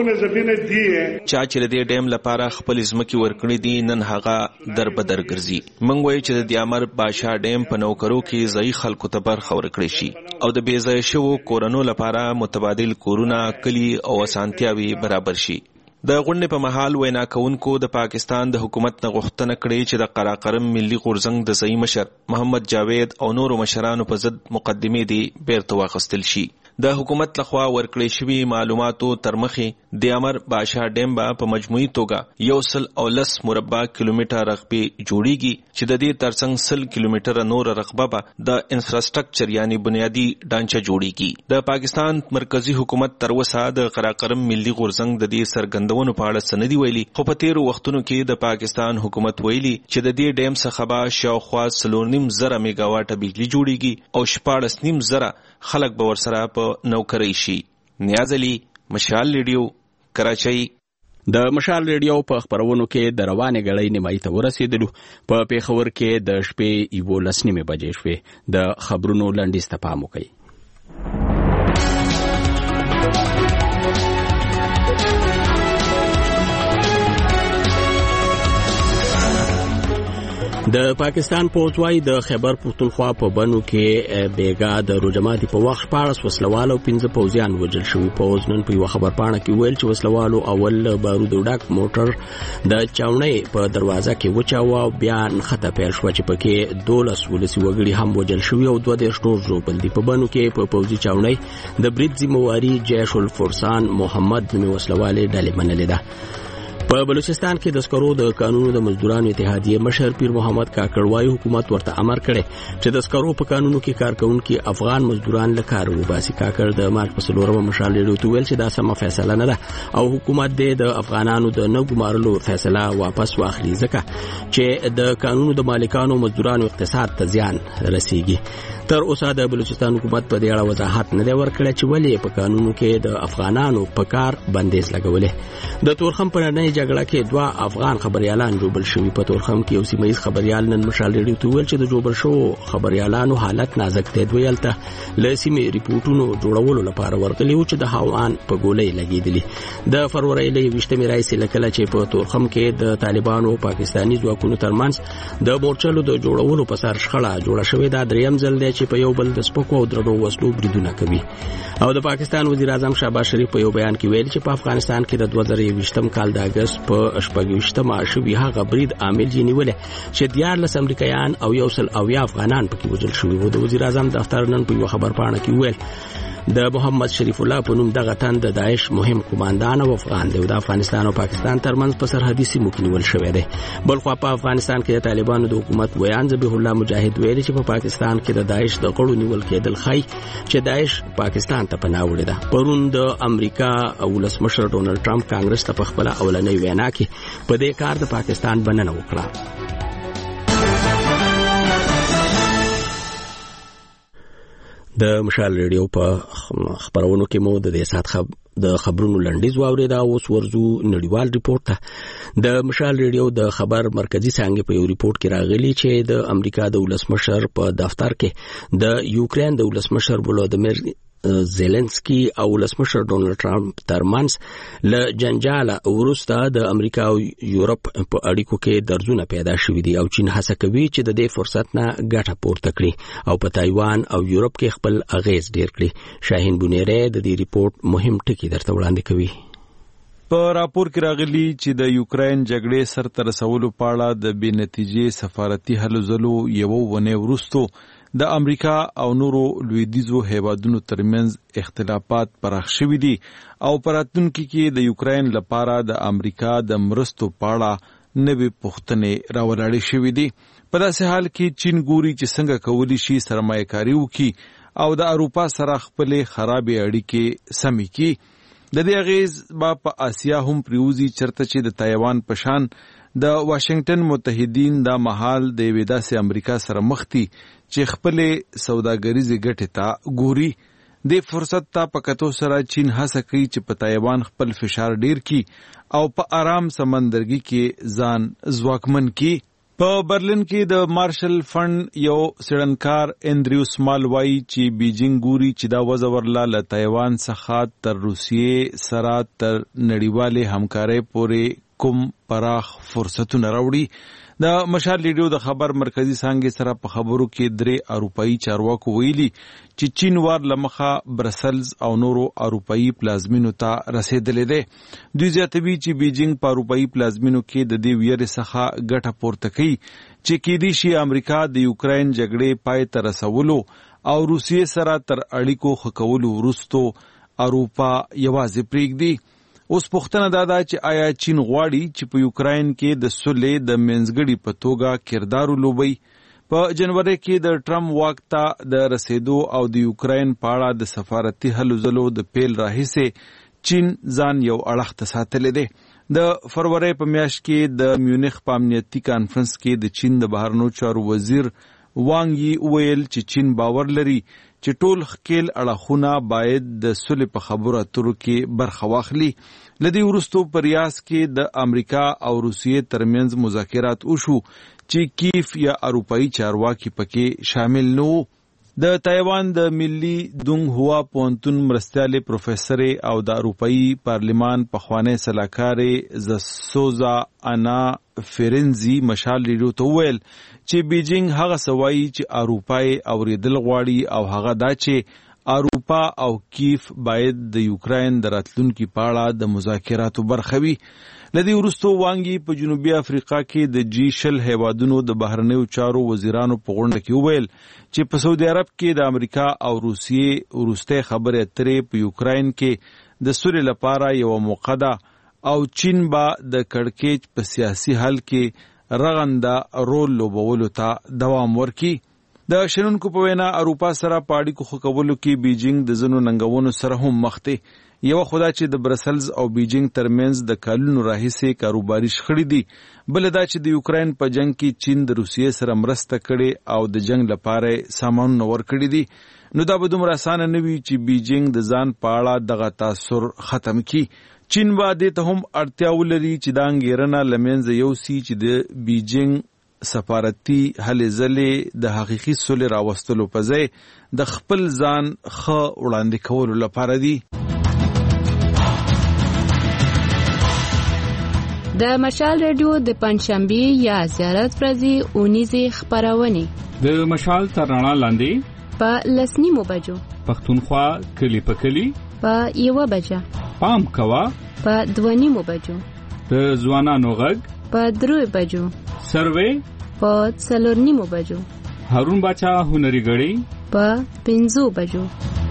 چې د دې ډیم لپاره خپل ځمکې ورکړي دي نن هغه در بدر ګرځي. موږ وایو چې د دیامر باشا ډیم په نوکرو کې ځای خلکو ته برخه ورکړي شي او د بې ځایه شوو کورونو لپاره متبادل کورونه، کلي او اسانتیاوي برابر شي. د غونډې په مهال وینا کوونکو د پاکستان د حکومت نه غوښتنه کړې چې د قراقرم ملي غورځنګ د ځایي مشر محمد جاوید او نورو مشرانو په ضد مقدمې دي بیرته واخیستل شي. د حکومت لخوا ورکړې شوي معلوماتو تر مخې دیامر باشا ډیم به په مجموعي توګه 110 مربع کیلومتر رقبې جوړیږي چې د دې ترڅنګ 100 کیلومتر نور رقبه به د انفراستراکچر یعنی بنیادی ډانچه جوړیږي. د پاکستان مرکزی حکومت تر اوسه د قراقرم ملي غورځنګ د دې سرګندونو په اړه څه نه دي ویلي، خو په تیرو وختونو کې د پاکستان حکومت ویلي چې د دې ډیم څخه به شاوخوا 4.5 میگاواټه بجلی جوړیږي او 14.5 خلک به ورسره په نوکرۍ شي. نیاز علي، مشال ریډیو، کراچۍ. د مشال ریډیو په خبرونو کې د روانې غړۍ نیمایي ته ورسېدلو. په پیښور کې د شپې 11:30 بجې شوې. د خبرونو لنډیز ته پام وکړئ. د پاکستان پوځ وايي د خیبر پختونخوا په بنو کې بیګا د روجماتي په وخت 14 وسلوال او 15 پوځیان وژل شوي. پوځ نن په یو خبرپاڼه کې ویل چې وسلوالو اول بارودو ډک موټر د چاونۍ په دروازه کې وچاوه او بیا نښته پیل شوه چې پکې 12 ولسي وګړي هم وژل شوي او 22 نور ژوبل دي. په بنو کې په پوځي چاونۍ د برید ذمہواري جیش الفرسان محمد نومي وسلوالې ډلې منلې ده. په بلوچستان کې د سکرو د قانونو د مزدورانو اتحادیه مشر پیر محمد کاکړ وايي حکومت ورته امر کړي چې د سکرو په قانونو کې کارکونکي افغان مزدوران له کار وباسي. کاکړ د مارچ په 4 مشال ریډیو ته ویل چې دا سمه فیصله نه ده او حکومت د افغانانو د نه ګمارلو فیصله واپس واخلي ځکه چې د قانونو د مالکانو مزدورانو اقتصاد ته زیان رسیږي. تر اوسه د بلوچستان حکومت په دې اړه وضاحت نه دی ورکړی چې ولې په قانونو کې د افغانانو په کار بندیز لګولې. د تورخم په نړۍ جګړه کې 2 افغان خبريالان جوړل شوي. په تورخم کې یو سیمایي خبريال نن مشال ریډیو ته ویل چې د جوړل شو خبريالانو حالت نازک دی. دوی الته له سیمې ریپورتونو جوړولو لپاره ورغلي و چې د هاوان په ګولۍ لګیدلي. د فروری له 20 راځي لکه چې په تورخم کې د طالبانو او پاکستاني ځواکونو ترمنځ د مورچلو د جوړولو په سر شخړه جوړه شوې. دا دریم ځل دی چې په یو بل د سپکو او درنو وسلو بریدونه کوي. او د پاکستان وزیر اعظم شهباز شریف په یو بیان کې ویل چې په افغانستان کې د 2020 کال د اگست په 28 شوی هغه برید عامل یې نیولې چې 14 امریکایان او 100 افغانان پکې وژل شوي وو. د وزیر اعظم دفتر نن په یو خبر پاڼه کې ویل د محمد شریف الله په نوم دغه تن د داعش مهم قوماندان او افغان دی او د افغانستان او پاکستان ترمنځ په سرحدي سیمو کې نیول شوی دی. بلخو په افغانستان کې د طالبانو د حکومت ویان ذبیح الله مجاهد ویلي چې په پاکستان کې د داعش د غړو نیول کېدل خای چې داعش پاکستان ته پناه وړي ده. پرون د امریکا ولسمشر ډونالد ټرمپ کانګرس ته په خپل اولنۍ وینا کې په دې کار د پاکستان بننه وکړه. د مشال ریډیو په خبرونو کې مو د دې سات د خبرونو لنډیز واوریدا. اوس ورزو نړیوال ریپورت ته. د مشال ریډیو د خبر مرکزی څنګه په یو ریپورت کې راغلی چې د امریکا د ولسمشر په دفتر کې د یوکرين د ولسمشر ولودمیر زيلنسکي او ولسمشر ډونالد ټرمپ ترمنځ له جنجال وروسته د امریکا او یورپ په اړیکو کې درزونه پیدا شوې دي او چین هڅه کوي چې د دې فرصت نه ګټه پورته کړي او په تایوان او یورپ کې خپل اغیز ډیر کړي. شاهین بونیره د دې ریپورت مهم ټکي درته وړاندې کوي. په راپور کې راغلی چې د یوکرين جګړې سر ته رسولو په اړه د بې نتیجې سفارتي هلو ځلو یو ونه وروسته د امریکا او نورو لویدیځو هیوادونو ترمنځ اختلافات پراخ شوي دي او پراتونکو کې د یوکرين لپاره د امریکا د مرستو په اړه نوې پوښتنې راولاړې شوې دي. په داسې حال کې چین ګوري چې څنګه کولی شي سرمایه‌کاري وکړي او د اروپا سره خپلې خرابې اړیکې سمې کړي. د دې اغیز په آسیا هم پریوزي چرته چې د تایوان پشان د واشنگټن متحدین د محل د ویداسي امریکا سره مختی چې خپل سوداګریزي ګټې ته ګوري. د فرصت ته پکتو سره چین هڅه کوي چې په تایوان خپل فشار ډیر کی او په آرام سمندرګي کې ځان ځواکمن کی. په برلین کې د مارشل فند یو سړنکار اندریو سمال وایي چې بیجینګ ګوري چې دا وزورلا له تایوان څخه تر روسیې سره تر نړیوالې همکارۍ پورې کوم پراخ فرصتونه راوړي. د مشال ریډیو د خبر مرکزی څنګه سره په خبرو کې 3 اروپאי چارواکو ویلي چې چین وار لمخه برسلز او نورو اروپאי پلازمینو ته رسیدلې ده. دوی زیاتوي چې بیجینګ په اروپאי پلازمینو کې د دې ویره څخه ګټه پورته کوي چې کېدی شي امریکا د یوکرين جګړې پای ته رسولو او روسیې سره تر اړیکو خکولو وروسته اروپا یوازې پریږدي. اوس پوښتنه دا ده چې آیا چین غواړي چې په یوکرين کې د سولې د منځګړي په توګه کردار ولوبي. په جنوري کې د ټرمپ واک ته د رسیدو او د یوکرين په اړه د سفارتي هلو ځلو د پیل راهیسه چین ځان یو اړخ ته ساتلی دی. د فروری په میاشت کې د میونخ په امنیتي کانفرنس کې د چین د بهرنیو چارو وزیر وانګ یي ویل چې چین باور لري چې ټول خکیل اړخونه باید د صلح په خبرو اترو کې برخه واخلي. لدی ورستو په ریاض کې د امریکا او روسیې ترمنځ مذاکرات وشو چې کیف یا اروپאי چارواکي پکې شامل نو. د تایوان د ملي دونګ هوا پونتون مرستياله پروفیسور او د اروپאי پارلمان پخوانی سلاکار زسوزا انا فرنزي مشال ریډیو ته ویل چې بیجینګ هغه سوایي چې اروپای اوریدل غواړي او هغه دا چې اروپا او کیف باید د یوکرين د راتلونکي پاړه د مذاکراتو برخه وي. لدی ورستو وانګي په جنوبي افریقا کې د G20 هیوادونو د بهرنیو چارو وزیرانو په غونډه کې ویل چې په سعودي عرب کې د امریکا او روسیې ورسته خبرې اترې په یوکرين کې د سولې لپاره یو موقعه او چین با د کړکېچ په سیاسي حل کې رغنده رول لوبولو ته دوام ورکړي. د شنونکو په وینا اروپا سره په اړیکو ښه کولو کې بیجینګ د ځینو ننګونو سره هم مخ دی. یو خدا چې د برسلز او بیجینګ ترمنځ د کلونو راهیسې کاروباري شخړې دي، بل دا چې د یوکرين په جنگ کې چین د روسیې سره مرسته کړې او د جنگ لپاره سامانونه ورکړي دي. نو دا به دومره اسانه نه وي چې بیجینګ د ځان په اړه دغه تاثر ختم کړي. چین به دې ته هم اړتیا ولري چې دا انګېرنه له منځه یوسي چې د بیجینګ سفارتي هلې ځلې د حقیقي سولې راوستلو په ځای د خپل ځان ښه وړاندې کولو لپاره دي. د مشال رادیو د پنځشنبه یا زیارت ورځې اونیزه خبرونه د مشال تر رڼا لاندې په لسنیمو بجو پښتونخوا کلی په کلی په یو بجه پام کوا په دوانیمو بجو د ځوانانو غږ په 3 بجو سروې په 4 بجو هارون باچا هنري غړي په 5 بجو.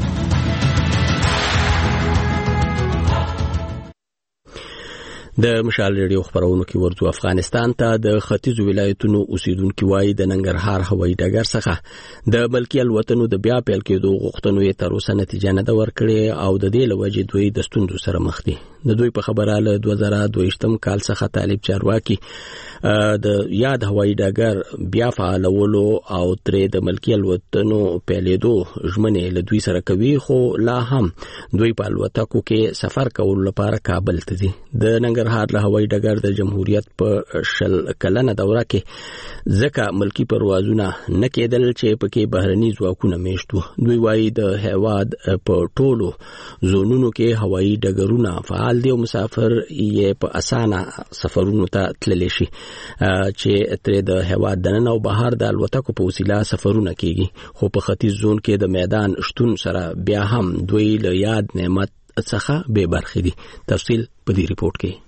د مشال ریډیو خبرونو کې ورته افغانستان ته د ختیځ ولایتونو اوسیدونکو وایي د ننګرهار هوایي ډګر څخه د ملکی الوتنو د بیا پیل کېدو غوښتنو یې تر اوسه نتیجه نه ده ورکړې او د دې لوجې دوی د ستونزو سره مخ دي. د دوی په خبره له 2022 کال څخه طالب چارواکي د یاد هوایي ډګر بیا فعالولو او ترې د ملکی الوتنو پیلېدو ژمنې له دوی سره کوي، خو لا هم دوی په الوتکو کې سفر کولو لپاره کابل ته ځي. د ننګرهار له هوایي ډګر د جمهوریت په 10 کلنه دوره کې ځکه ملکی پروازونه نه کېدل چې پکې بهرني ځواکونه میشت وو. دوی وایي د هیواد په ټولو زونونو کې هوایي ډګرونه فعال دي او مسافر یې په اسانه سفرونو ته تللی شي چې ترې د هیواد دننه او بهر د الوتکو په وسیله سفرونه کیږي. خو په ختیځ زون کې د میدان شتون سره بیا هم دوی له یاد نعمت څخه بے برخې دي. تفصیل په دې ریپورت کې.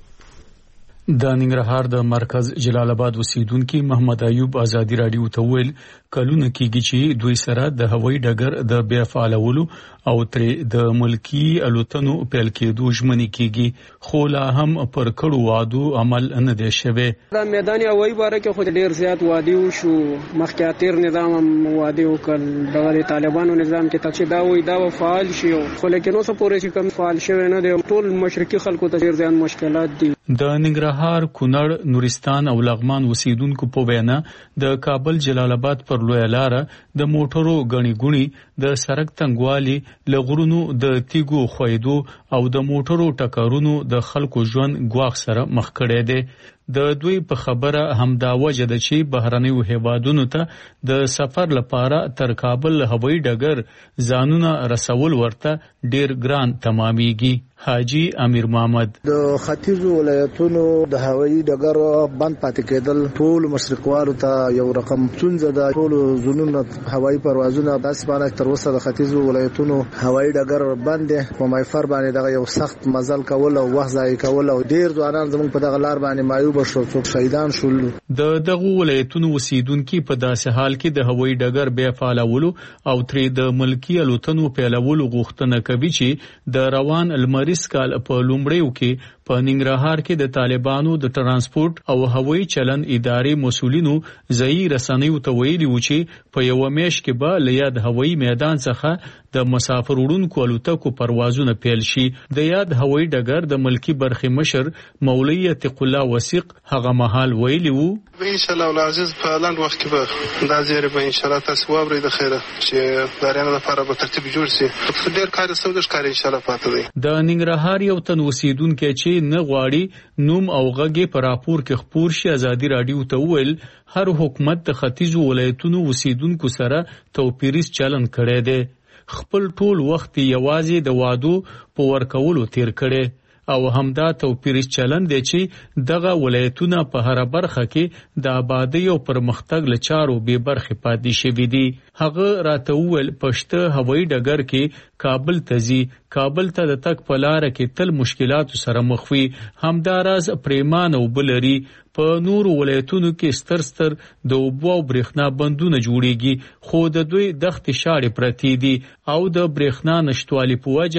د ننګرهار د مرکز جلال آباد اوسیدونکو محمد ایوب ازادي رادیو ته ویل کلونه کېږي چې دوی سره د هوایي ډګر د بیا فعالولو او ترې د ملکی الوتنو پیل کېدو ژمنې کېږي، خو لا هم پر کړو وعدو عمل نه دی شوی. د میدان هوایي باره کې خو ډېر زیات وعده وشو، مخکې تیر نظام هم وعده وکړ د طالبانو نظام کې چې دا وایي دا فعال شي، خو لیکن اوس پورې چې کوم فعال شوی نه دی. ټول مشرقي خلکو ته ډېر زیات مشکلات دي. د ننګرهار، کونړ، نورستان او لغمان اوسیدونکو په وینا د کابل جلال آباد پر لویه لاره د موټرو غني غوني د سړک تنګوالي لغړونو د تیګو خویدو او د موټرو ټکرونو د خلکو ژوند ګواښ سره مخ کړي دي. د دوی په خبره همدا وجه ده چې بهرنیو هیوادونو ته د سفر لپاره تر کابل هوایي ډګر ځانونه رسول ورته ډیر ګران تمامېږي. حاجی امیر محمد: د ختیځو ولایتونو د هوایي ډګر بند پاتې کېدل ټول مشرقوالو ته یو رقم څنځه د ټول زونونو هوایي پروازونه داسې باندې تر اوسه د ختیځو ولایتونو هوایي ډګر بند دي. په مایفر باندې دغه یو سخت مزل کول او وخت ضایع کول او ډیر ځوانان زموږ په دغه لار باندې مایوب شو، څوک شهیدان شول. د دغه ولایتونو اوسیدونکو په داسې حال کې د هوایي ډګر بیا فعالولو او ترې د ملکی الوتنو پیلولو غوښتنه کوي چې د روان المریض کال په لومړیو کې په ننګرهار کې د طالبانو د ترانسپورت او هوایي چلن ادارې مسؤلینو ځایي رسنیو ته ویلي و چې په یو میاشت کې به له یاد هوایي میدان څخه د مسافر وړونکو الوتکو پروازونه پیل شي. د یاد هوایي ډګر د ملکی برخې مشر مولوی عتیق الله وثیق هغه مهال ویلي وو ان شاء الله العزیز په لاند وخت کې به دا زیری به ان شاء الله تاسو وابرئ د خیره چې دارانه لپاره به ترتیب جوړ شي. ډېر کار سودش کار ان شاء الله پاتې دی. د ننګرهار یو تن اوسیدونکو چې نه غواړي نوم او غږ په راپور کې خبر شي ازادي رادیو ته ویل هر حکومت د ختیځو ولایتونو اوسیدونکو سره توپیریز چلن کړی دی. خپل ټول وخت یوازې د وادو په ورکولو تیر کړي او همدا توپیریز چلن دی چې دغه ولایتونه په هر برخه کې د آبادی او پرمختګ لچارو به برخه پاتې شوي دي. هغه راته ویل پښته هوایي ډګر کې کابل تزي، کابل ته د تک په لار کې تل مشکلات سره مخ وي. همداراز پریمان او بلري په نور ولایتونو کې ستر د اوبو او برېښنا بندونه جوړیږي، خو د دوی دښتې شاړې پرتې دي او د برېښنا نشټوالي په وجه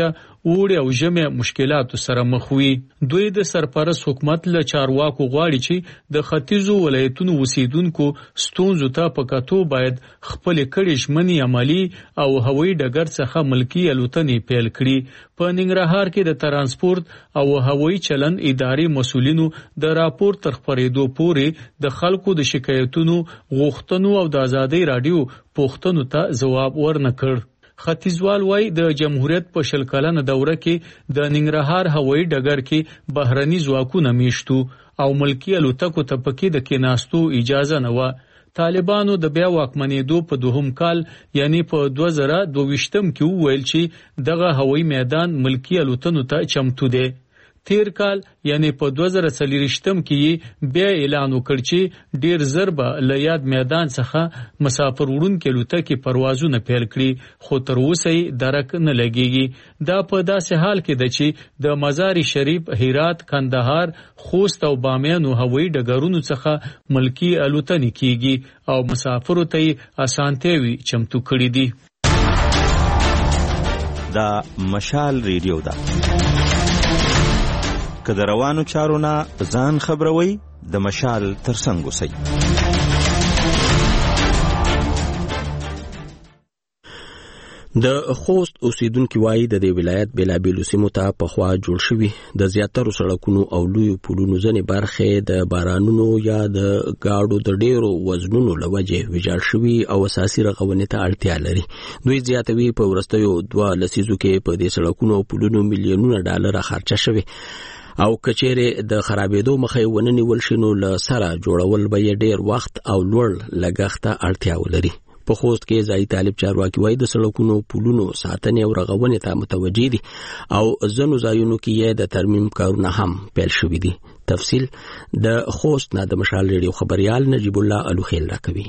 اوړي او ژمي مشکلاتو سره مخ وي. دوی د سرپرست حکومت له چارواکو غواړي چې د ختیځو ولایتونو اوسیدونکو ستونزو ته په کتو باید خپل کړي ژمنې عملی او هوایي ډګر څخه ملکی الوتنې پیل کړي. په ننګرهار کې د ترانسپورت او هوایي چلن ادارې مسؤلینو د راپور تر خپرېدو پورې د خلکو د شکایتونو غوښتنو او د ازادۍ راډیو پوښتنو ته ځواب ورنکړ. ختیځوال وای د جمهوریت په 100 کلنه دوره کې د ننګرهار هوایي ډګر کې بهرني ځواکونه میشتو او ملکی الوتکو ته پکې د کېناستو اجازه نه و. طالبانو د بیا واکمنېدو په دوهم کال یعنی په 2022 کې وویل چې دغه هوایي میدان ملکی الوتنو ته چمتو دی. تیر کال یعنی په 2023 کې بیا اعلان وکړ چې ډیر زر به له یاد میدان څخه مسافر وړونکي الوتکې پروازونه پیل کړي، خو تر اوسه یې درک نه لګیږي. دا په داسې حال کې ده چې د مزار شریف، هرات، کندهار، خوست او بامیانو هوایي ډګرونو څخه ملکی الوتنې کیږي او مسافرو ته یې اسانتیاوي چمتو کړي دي. دا مشال ریډیو ده که د روانو چارو نه ځان خبروي د مشال ترڅنګ اوسئ. د خوست اوسیدونکو وایي د دې ولایت بېلابېلو سیمو ته پخوا جوړ شوي د زیاترو سړکونو او لویو پلونو ځینې برخې د بارانونو یا د ګاډو د ډېرو وزنونو له وجې ویجاړ شوي او اساسي رغونې ته اړتیا لري. دوی زیاتوي په وروستیو 2 لسیزو کې په دې سړکونو او پلونو میلیونونه ډالر خرچه شوي او کچېره د خرابېدو مخه ونه نیول شي نو له سره جوړول به یې ډېر وخت او لوړ لګښت ته اړتیا ولري. په خوست کې ځای طالب چارواکي وایي د سړکونو پلونو ساتنې او رغونې ته متوجه دي او ځینو ځایونو کې یې د ترمیم کارونه هم پیل شوي دي. تفصیل د خوست نه د مشال ریډیو خبريال نجیب الله الوخیل راکوي.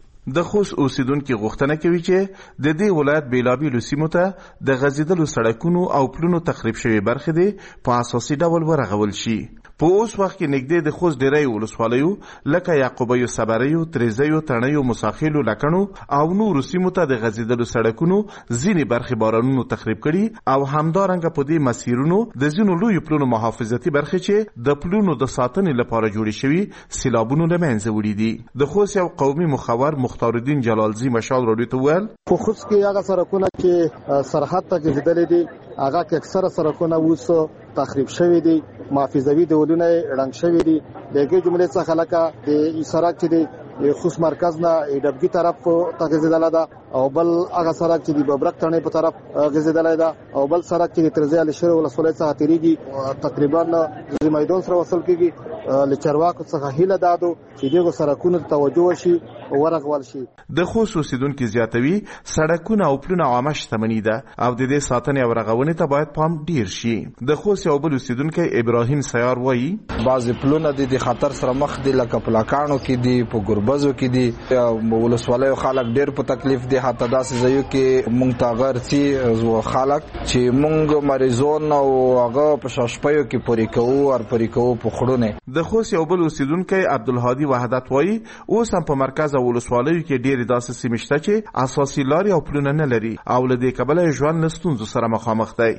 د خوست اوسیدونکو غوښتنه کوي چې د دې ولایت بیلابېلو سیمو ته د غزیدلو سړکونو او پلونو تخریب شوی برخې دي په اساسي ډول ورغول شي. په اوس وخت کې نږدې د خوست ډېری ولسوالیو لکه یعقوبیو، صبریو، تریزیو، تڼیو، مساخیلو، لکڼو او نورو سیمو ته د غزیدلو سړکونو ځینې برخې بارانونو تخریب کړي او همدارنګه په دې مسیرونو د ځینو لویو پلونو محافظتي برخې چې د پلونو د ساتنې لپاره جوړې شوي سیلابونو له منځه وړي دي. د خوست یو قومي مخور مختارالدین جلالزی مشال راډیو ته وویل په خوست کې هغه سړکونه چې سرحد ته غځېدلې دي هغه کې اکثره سړکونه اوس تخریب شوي دي، محافظوي دیولونه ړنګ شوي دي. د دې جملې څخه لکه د سړک چې د خوست مرکز نه ډبګي طرف ته غځېدله ده او بل هغه سړک چې د ببرک تڼۍ په طرف غځېدلی ده او بل سړک چې د ترزی علشیر ولسوالۍ څخه تېرېږي تقریبا د میدان سره وصل کېږي. له چارواکو څخه هیله دادو چې دغه سړکونو ته توجه وشي او ورغول شي. د خوست اوسیدونکو زیاتوي سړکونه او پلونه عامه شتمني ده او د دې ساتنې او رغونې ته باید پام ډیر شي. د خوست یو بل اوسیدونکو ابراهیم سیار وایي بعضې پلونه د خطر سره مخ دي لکه پلاکانو کې دي، په ګربزو کې دي، ولسوالیو خلک ډیر په تکلیف دي. حتی داسې ځایو کې مونږ ته غرڅي خلک چې مونږ مریضون او هغه په شاشپیو کې پورې کوو او پورې کوو په خړونه. د خوست یو بل اوسیدونکو عبدالهادي وحدت وایي اوس هم په مرکز او ولسوالیو کې ډېرې داسې سیمې شته چې اساسي لارې او پلونه نه لري او له دې کبله ژوند له ستونزو سره مخامخ دی.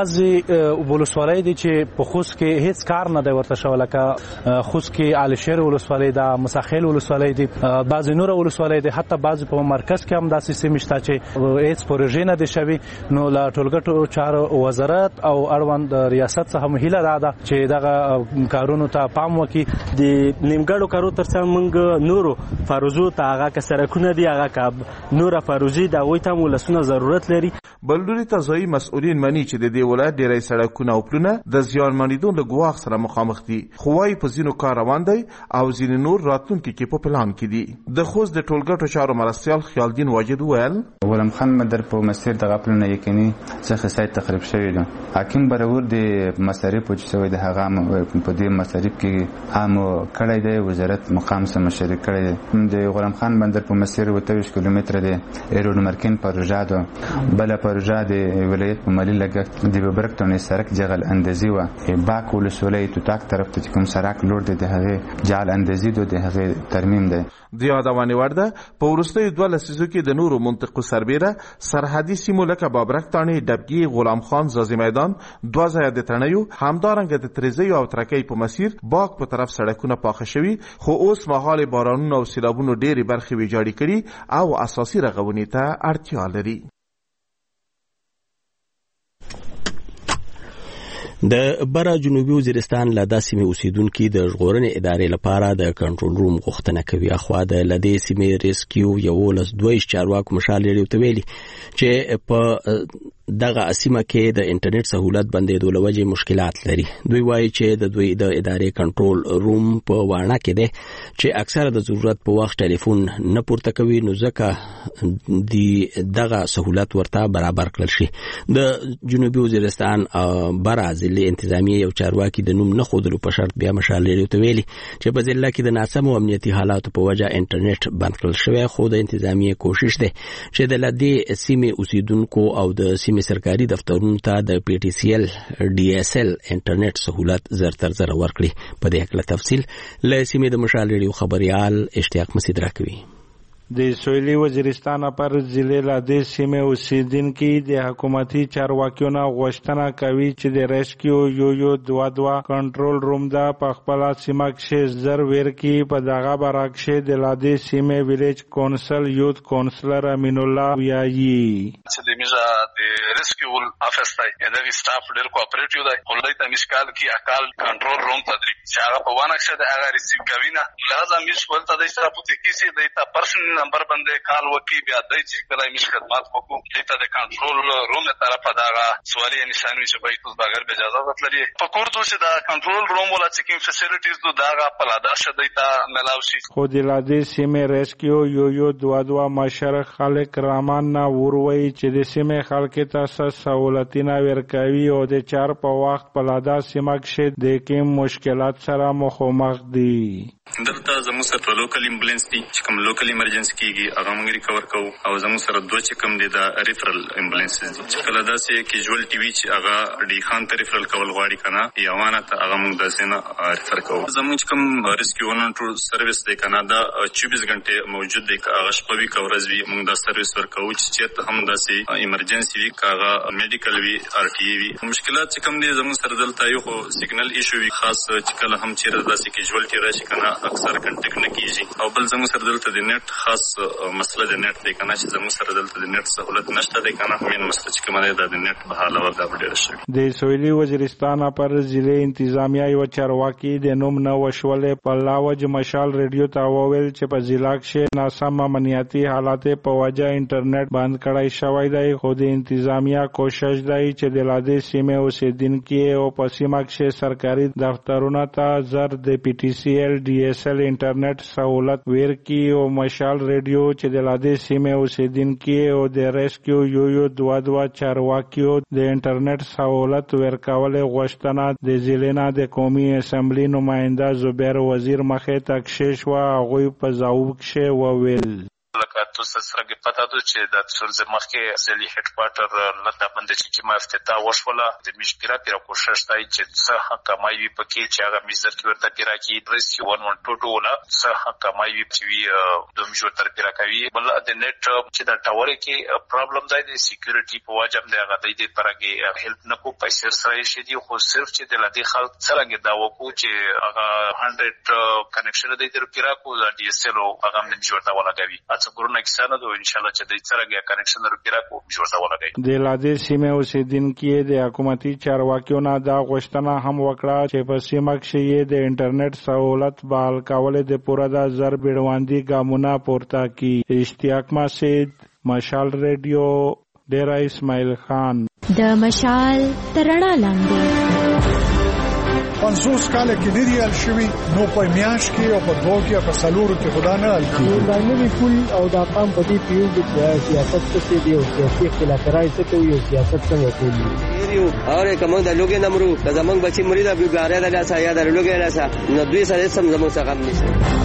بعضې ولسوالۍ دي چې په خوست کې هیڅ کار نه دی ورته شوی، لکه خوست کې علشیر ولسوالۍ ده، مساخیل ولسوالۍ دي، بعضې نوره ولسوالۍ دي، حتی بعضې په مرکز کې هم داسې سیمې شته چې هیڅ پروژې نه دي شوي. نو له ټولګټو چارو وزارت او اړوند ریاست څخه هم هیله دا ده چې دغه کارونو ته پام وکړي. د نیمګړو کارو ترڅنګ موږ نورو فروزو ته هغه که سړکونه دي هغه که نوره فروزي د هغوی ته هم ولسونه ضرورت لري. بل لوري ته ځایي مسؤلین مني چې د دې ولایت ډېری سړکونه او پلونه د زیانمنېدو له ګواښ سره مخامخ دي، خو وایي په ځینو کار روان دی او ځینې نور راتلونکي کې په پلان کې دي. د خوست د ټولګټو چارو مرستیال خیالدین واجد وویل غلام خان مدر په مسیر دغه پلونه یقیني څخه سایت تخریب شوی دی. حاکم برابر د مصارف چې شوی د هغه په دې مصارف کې عام کړی دی، وزارت مقام سره مشارکت کړی دی. د غلام خان بندر په مسیر 28 کیلومتره دی ایرون مرکن پروژه ده. بل پروژه د ولایت په مالی لګښت د ببرک ته سرک جغل اندازي و باک ولسوالۍ توتاک طرف ته کوم سرک لور د هغه جعل اندازي د هغه ترمیم دی. د یادونې وړ ده په وروستیو 2 لسیزو کې د نورو منطقو سربیره سرحدي سیمو لکه بابرک تاڼې، ډبګي، غلام خان، زازي میدان، 2 ځایه د تڼیو، همدارنګه د تریزیو او ترکۍ په مسیر باغ په طرف سړکونه پاخه شوي، خو اوس مهال بارانونو او سیلابونو ډېرې برخې ویجاړې کړي او اساسي رغونې ته اړتیا لري. د بره جنوبي وزیرستان له داسې سیمې اوسیدونکو د ژغورنې ادارې لپاره د کنټرول روم غوښتنه کوي. اخوا د لدې سیمې ریسکیو 11 چارواکو مشال لري ته ویلي چې په دغه سیمه کې د انټرنیټ سہولت بندېدو له وجې مشکلات لري. دوی وایي چې د دوی د ادارې کنټرول روم په واڼه کې دی چې اکثره د ضرورت په وخت ټلیفون نه پورته کوي، نو ځکه دغه سہولت ورته برابر کړل شي. د جنوبي وزیرستان بره ضلع انتظامیه یو چارواکي د نوم نه ښودلو په شرط بیا مشال لري ته ویلي چې په ضلع کې د ناسمو امنیتي حالاتو په وجه انټرنیټ بند کړل شوی، خو د انتظامیه کوشش دی چې د لدې سیمې اوسیدونکو او د سیمې سرکاري دفترونو ته د پی ټي سی ایل ډي اس ایل انټرنیټ سہولت زر تر زر ورکړي. په دې اړه تفصیل له سیمې د مشال لري خبريال اشتیاق مسعود راکوي. د سویلي وزیرستان پر ضلع لدې سیمې اوسیدونکو د حکومتي چارواکیو نه غوښتنه کوي چې د ریسکیو 11 کنټرول روم د خپل سیمه کې زر ورکی په دغه برعکس د لدې سیمې ویلیج کونسل یوث کونسلر امین الله ویایي چې د میزه د ریسکیو افسر د سټاف ډیر کوآپریټیو دی، ولې د مشکل کې اکال کنټرول روم تدریب چې هغه په وانه شه د هغه ریسیو کوي نه لازم مش ولته د سره پته کیسه د تا پرسنل نمبر باندې کال وکي بیا د چې کله مش خدمات وکړو د کنټرول روم طرفه دا سوالي نشانه چې به تاسو بغیر به اجازه ورلري په کوردو چې دا کنټرول روم ولا چیکینګ فیسیلیټیز دو دا په لادا شدی تا ملاوشي. خو د لدې سیمې ریسکیو 22 مشر خلک رامان نه وروي چې د سیمې خلک ته سہولتونه ورکوي او د چار په وخت په لادا سیمه کې د کوم مشکلات سره مخامخ دي. دلته زموږ سره لوکل ایمبولانس دي چې کوم لوکل ایمرجنسي کیږي هغه موږ ریکور کوو او زموږ سره دوه چې کوم دي د ریفرل ایمبولانس دي چې کله داسې کیجوالټي وی چې هغه ډی خان ته ریفرل کول غواړي کنه یا وانه ته هغه موږ داسې نه ریفر کوو. زموږ کوم ریسکیو 112 سرویس دی کنه دا 24 غنټه موجود دی، هغه شپه وی کورز وی موږ دا سرویس ورکوو چې هم داسې ایمرجنسي وی هغه میډیکل وی ار ټي وی. مشکلات چې کوم دي زموږ سره دلته یو خو سیګنل ایشو وی خاص چې کله هم چیرې داسې کیجوالټي راشي کنه اکثر کنټیکټ نه کیږي او بل زموږ سره دلته د نیټ خاص مسله د نیټ دی کنه چې زموږ سره دلته د نیټ سہولت نشته دی کنه مین مسله چې کومه ده د نیټ په حاله وردا ډیره شوی. د سویلي وزیرستان پر ضلع انتظامیه یو چارواکي د نوم نه وشولې په لاوج مشال ریډیو ته وویل چې په ضلع کې ناسم امنیتي حالات په وجه انټرنیټ بند کړای شوی دی، خو د انتظامیه کوشش دی چې د لدې سیمې اوسیدونکو او په سیمه کې سرکاري دفترونو ته زر د پی ټي سی ایل ډي اس ایل انټرنیټ سہولت ورکی او مشال ریډیو چې د لدې سیمې اوسیدونکو او د ریسکیو 22 چارواکیو د انټرنیټ سہولت ورکول غوښتنه د ضلع د قومي اسمبلی نماینده زبیر وزیر مخې ته کشش و هغوی په ځواب کې وویل لکه تاسو سره پتا ده چې د څورز مخکې ځلې هډ کوارټر لته باندې چې ما افتتاح وشوله د مشکلات پر کوشش تای چې څه حق مایوي پکې چې هغه مزر کې ورته پیرا کې ریسکیو 112 ولا څه حق مایوي چې د مشور تر پیرا کوي بل د نیټ چې د ټاور کې پرابلم دی د سکیورټي په واجب دی هغه د پرګي هیلپ نه کو پیسې سره شي دی خو صرف چې د لدی خلک څنګه دا وکړو چې هغه 100 کنیکشن دی تر پیرا کو د ډي اس ایل هغه د مشور ته ولاګوي ګورنه کسانه دوه ان شاء الله چې د څرګه کنیکشن ورکړه کو جوړه ولګي. د لدې سیمې اوسیدونکو د حکومتي چارواکیو نه دا غوښتنه هم وکړه چې په سیمه کې د انټرنیټ سہولت بحال کول د پوره د زر بیړواندي ګامونه پورته کی. اشتیاق مسعود، مشال ریډیو، ډیرا اسماعیل خان. د مشال ترڼا لاندې 50 کال کې لري شوی نو په میاش کې او په دوه کې په سلورو کې خدا نه الکی دا نوی پول او دا قام په دې پیو کې سیاست څه دی او سیاسي اختلافات څه کوي او سیاست څنګه کوي اور کوم د لوګي نمرو د زمنګ بچی مرید ابو ګاره د لاسه یا د لوګي لاسه نو دوی سره سم زمو څخه غم نشي.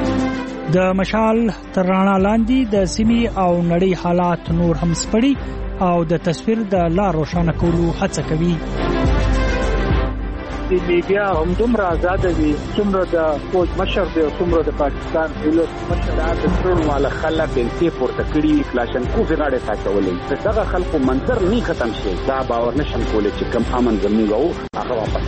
د مشال ترڼا لاندې د سیمې او نړۍ حالات نور هم سپړي او د تصویر د لار روښانه کولو هڅه کوي. د میډیا هم دومره آزاد دي څومره د فوج مشر دی څومره د پاکستان دولت مشر د ټول مال خلک بنتي پورته کړي کلاشنکوف غاړه ساتولې دغه خلکو منظر نه ختم شي دا باور نشم کولای چې کم امن زموږ او هغه واپس.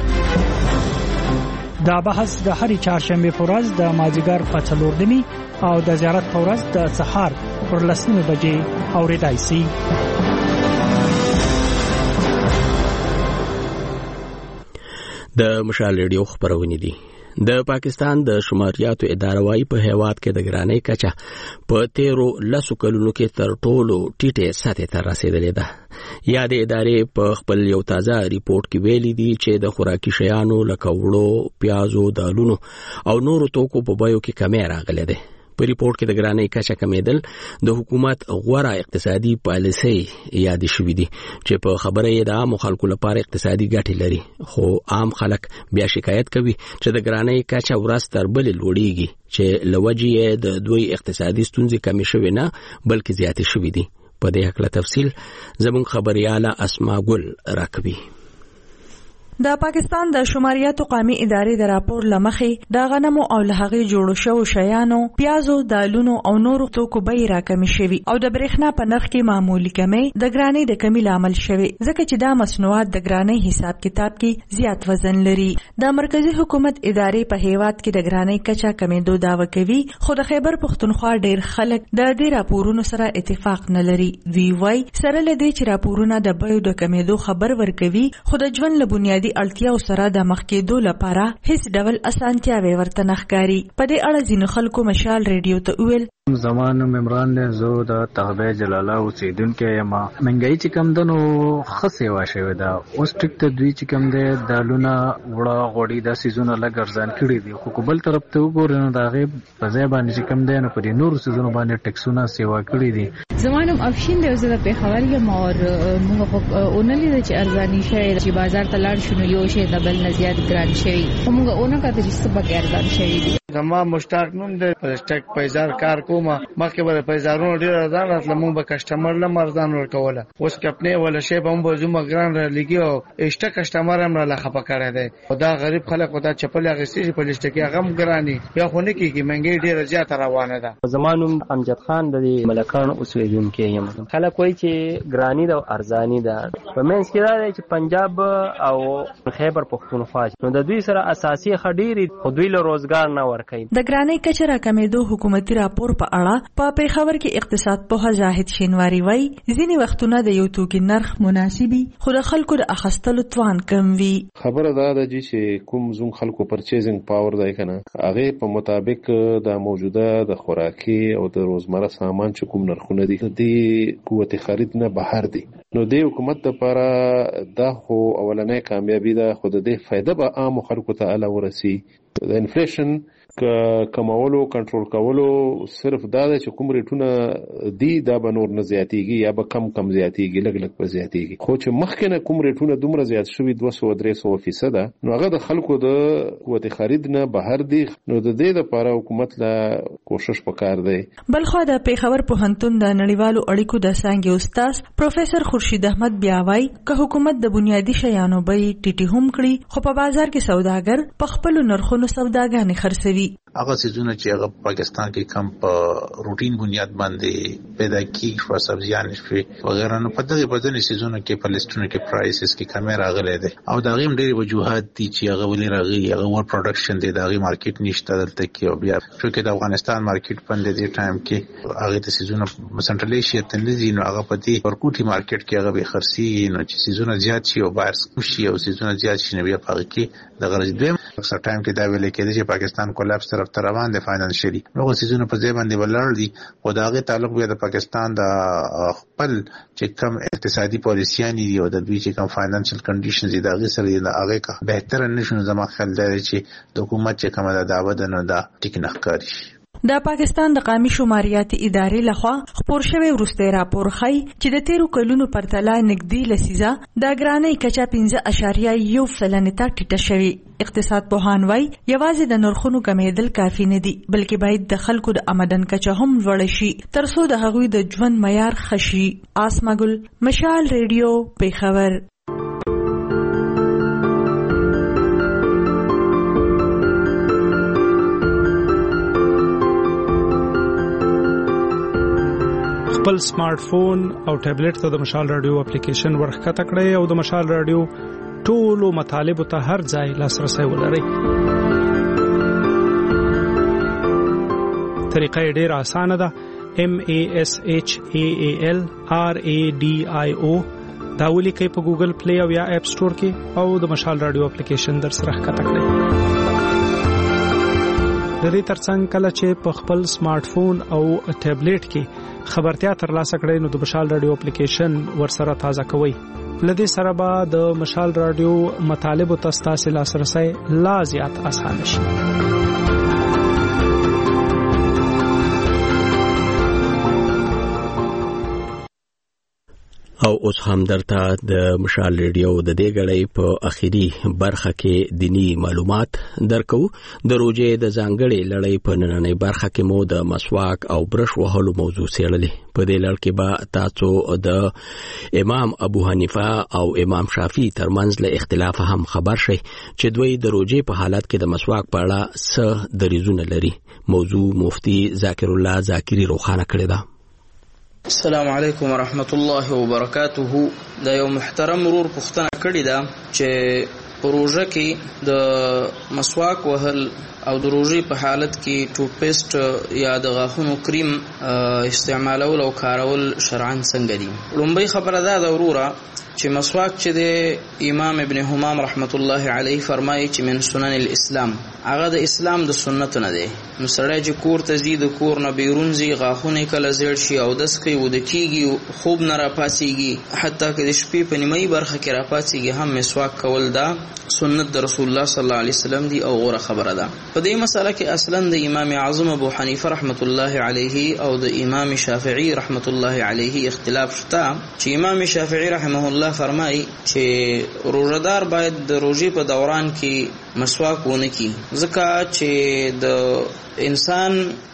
دا بحث د هرې چهارشنبه په ورځ د مازیګر په 4 او د زیارت په ورځ د سهار پر 10 بجې اورېدای شي. د مشال ریډیو خبرونه دي. د پاکستان د شماریاتو اداره وايي په هیواد کې د ګرانۍ کچه په 13 کلونو کې تر ټولو ټیټه سطح ته رسیدلې ده. یا د ادارې په خپل یو تازه ریپورت کې ویلي دي چې د خوراکي شیانو لکه وړو، پیازو، دالونو او نورو توکو په بیو کې کمی راغلی دی. په ریپورت کې د ګرانۍ کچه کمیدل د حکومت غوره اقتصادي پالیسي یاد شوې دي چې په خبره یې د عام خلکو لپاره اقتصادي ګټې لري، خو عام خلک بیا شکایت کوي چې د ګرانۍ کچه ورځ تر بلې لوړیږي چې لوجې د دوی اقتصادي ستونزې کمې شوې نه بلکې زیاتې شوې دي. په دې حق له تفصیل زموږ خبرياله اسما ګل راکوي. د پاکستان د شماریاتو قومي ادارې د راپور لمخې د غنمو او لهغې جوړو شوو شیانو، پیازو، دالونو او نورو توکو بیې راکمې شوي او د برېښنا په نرخ کې معمولي کمی د ګرانۍ د کمی لامل شوي ځکه چې دا مصنوعات د ګرانۍ حساب کتاب کې زیات وزن لري. د مرکزی حکومت ادارې په هیواد کې د ګرانۍ کچه کمیدو دعوه کوي، خو د خیبر پښتونخوا ډېر خلک د دې راپورونو سره اتفاق نه لري. دوی وایي سره له دې چې راپورونه د بیو د کمیدو خبر ورکوي، خو د ژوند له بنیادي اړتیاو سره د مخ کېدو لپاره هیڅ ډول اسانتیاوې ورته نه ښکاري. په دې اړه ځینو خلکو مشال ریډیو ته وویل زمان عمران دی، زه د تغبه جلاله اوسیدونکی یم. منګای چې کم دنو خسې واشه ده اوس ټیک ته دوی چې کم دی دالونه وړه غوړي د سيزونه لګ ارزان کړي دي، خو بل طرف ته وګورئ نو دا غي په ځای باندې چې کم دی نو په نورو سيزونو باندې ټیکسونه سیوا کړي دي. زمانم افشین دی زه په خبر یم او موږ اونلې چې ارزانی شي چې بازار ته لاړ شنو یو شی د بل نه زیات ګران شي، موږ اونه کته چې څه به ارزان شي دي. زما مشتاق نوم دی په سټک پیزار کار کومه، مخکې به پیزارونو ډیر ارزان راتله، موږ به کسٹمر له مرزان ورکوله، اوس کپنه ولا شی به موږ زما ګران را لګي او اشته کسٹمر هم را لخه پکړه دی. خدا غریب خلک ودا چپل غسیږي په لسته کې هغه ګرانی یا خو نه کیږي، منګي ډیر زیات روانه ده. زمانم امجد خان د ملکان اوسیدونکو یم. خلک وایي چې ګرانی ده او ارزانی ده. په منځ کې دا دی چې پنجاب او خیبر پښتونخوا نو د دوی سره اساسي خډيري خو دوی له روزګار نه ورکړي. د ګرانۍ کچه راکمېدو حکومتي راپور په اړه په پیښور کې اقتصاد پوه زاهد شینواری وایي ځینې وختونه د یو توکي نرخ مناسبي خو د خلکو د اخیستلو توان کم وي. خبره دا ده چې کوم زوم خلکو پرچیزینګ پاور دی کنه هغه په مطابق د موجوده د خوراکي او د روزمره سامان چې کوم نرخونه دي د قوت خرید نه بهر دي، نو د حکومت لپاره دا خو اولنې کامیابی ده، خو د دې فائدہ به عام خلکو ته اله ورسي. د انفلیشن کمولو کنټرول کولو صرف دا ده چې کوم ریټونه دی دا به نور نه زیاتیږي یا به کم زیاتیږي، لګ به زیاتیږي، خو چې مخکې نه کوم ریټونه دومره زیات شوي 200-300% نو هغه د خلکو د قوت خرید نه بهر دی، نو د دې لپاره حکومت لا کوشش وکړ دی. بلخو د پیښور پوهنتون د نړیوالو اړیکو د څانګې استاد پروفیسور خورشید احمد بیاوای که حکومت د بنیادی شیانو بیې ټیټې هم کړي خو په بازار کې سوداګر په خپل نرخونو سوداګانې خرڅوي. هغه سيزونه چې هغه پاکستان کې کم په روټین بنیاد باندې پیدا کیږي او سبزیان شي وغیرہ، نو په دغه بدن سيزونه کې په لیستونو کې پرایسز کې کمی راغلي دي او دا غیم ډېری وجوهات دي چې هغه ولې راغلي، هغه ور پروډکشن دی، دا غي مارکیټ نشته دلته کې او بیا چې د افغانستان مارکیټ باندې د ټایم کې هغه د سيزونه سنټرل ایشیا ته لزي، نو هغه په دې ورکوټي مارکیټ کې هغه به خرسي، نو چې سيزونه زیات شي او بایرز شي او سيزونه زیات شي، نو بیا په کې د غرض دویم اکثر ټایم کې دا ویل کېږي چې پاکستان کولاپس طرف ته روان دی فاینانشلی، نو سيزونه په ځای باندې ولر دي او دا غي تعلق بیا د پاکستان د خپل چې کوم اقتصادي پالیسيان دي او د دوی چې کوم فاینانشل کنډیشنز دي دا غي سره د هغه کا بهتر نشو. زما خیال دی چې د حکومت چې کومه دعوه ده نو دا ټیک نه ښکاري. د پاکستان د قومي شماریاتي ادارې لخوا خپور شوی وروستی راپور ښیي چې د تیرو کلونو پرتله نږدې لسیزه د ګرانۍ کچه 5.1% ته ټیټه شوې. اقتصاد پوهان وایي یوازې د نرخونو کمیدل کافي نه دي بلکې باید د خلکو د آمدن کچه هم لوړه شي ترڅو د هغوی د ژوند معیار ښه شي. آسما ګل، مشال ریډیو، پیښور. خپل سمارټ فون او ټابلیټ ته د مشال رادیو اپلیکیشن ورښکته کړئ او د مشال رادیو ټولو مطالبو ته هر ځای لاسرسی ولرئ. طریقه یې ډېره اسانه ده. MASHAALRADIO دا ولیکئ په ګوګل پلی او یا اپ سٹور کې او د مشال رادیو اپلیکیشن در سره ښکته کړئ. د دې ترڅنګ کله چې په خپل سمارټ فون او ټابلیټ کې خبرتیا ترلاسه کړئ نو د مشال رادیو اپلیکیشن ورسره تازه کوئ. لدې سره به د مشال رادیو مطالبو ته ستاسو لاسرسی لا زیات اسانه شي. او اوس هم درته د مشال ریډیو د دې غړې په اخیری برخه کې دینی معلومات درکو. د روزې د ځانګړې لړۍ په نننۍ برخه کې مو د مسواک او برش وهلو موضوع څېړلې. په دې لړ کې به تاسو د امام ابو حنیفه او امام شافعي ترمنځ له اختلاف هم خبر شئ چې دوی د روزې په حالت کې د مسواک په اړه څه دریځونه لري. موضوع مفتی ذاکر الله ذاکری روخانه کړی ده. السلام علیکم ورحمت الله وبرکاته. دا یو محترم ورور پوښتنه کړې ده چې پروژه کې د مسواک وهل او د روزې په حالت کې ټوت پیسټ یا د غاښونو کریم استعمالول او کارول شرعاً څنګه دي؟ لومبۍ خبره ده وروره چې مسواک چې د امام ابن حمام رحمت الله علیه فرمایي چې من سنن الاسلام، هغه د اسلام د سنت نه دی. نو سړی چې کور ته ځي د کور نه بیرون ځي غاښونه کله زیړ شي او دس کوي وده کیږي خوب نه راپاسیږي حتی که د شپې په نیمایي برخه کې راپاسیږي هم مسواک کول دا سنت د رسول الله صلی الله علیه وسلم دی او غوره خبره ده. په دې مسله کې اصلا د امام اعظم ابو حنیفه رحمت الله علیه او د امام شافعی رحمت الله علیه اختلاف شته چې امام شافعی رحمه الله فرمایي چې روزدار باید د روزې په دوران کې مسواک ونه کړي ځکه چې د انسان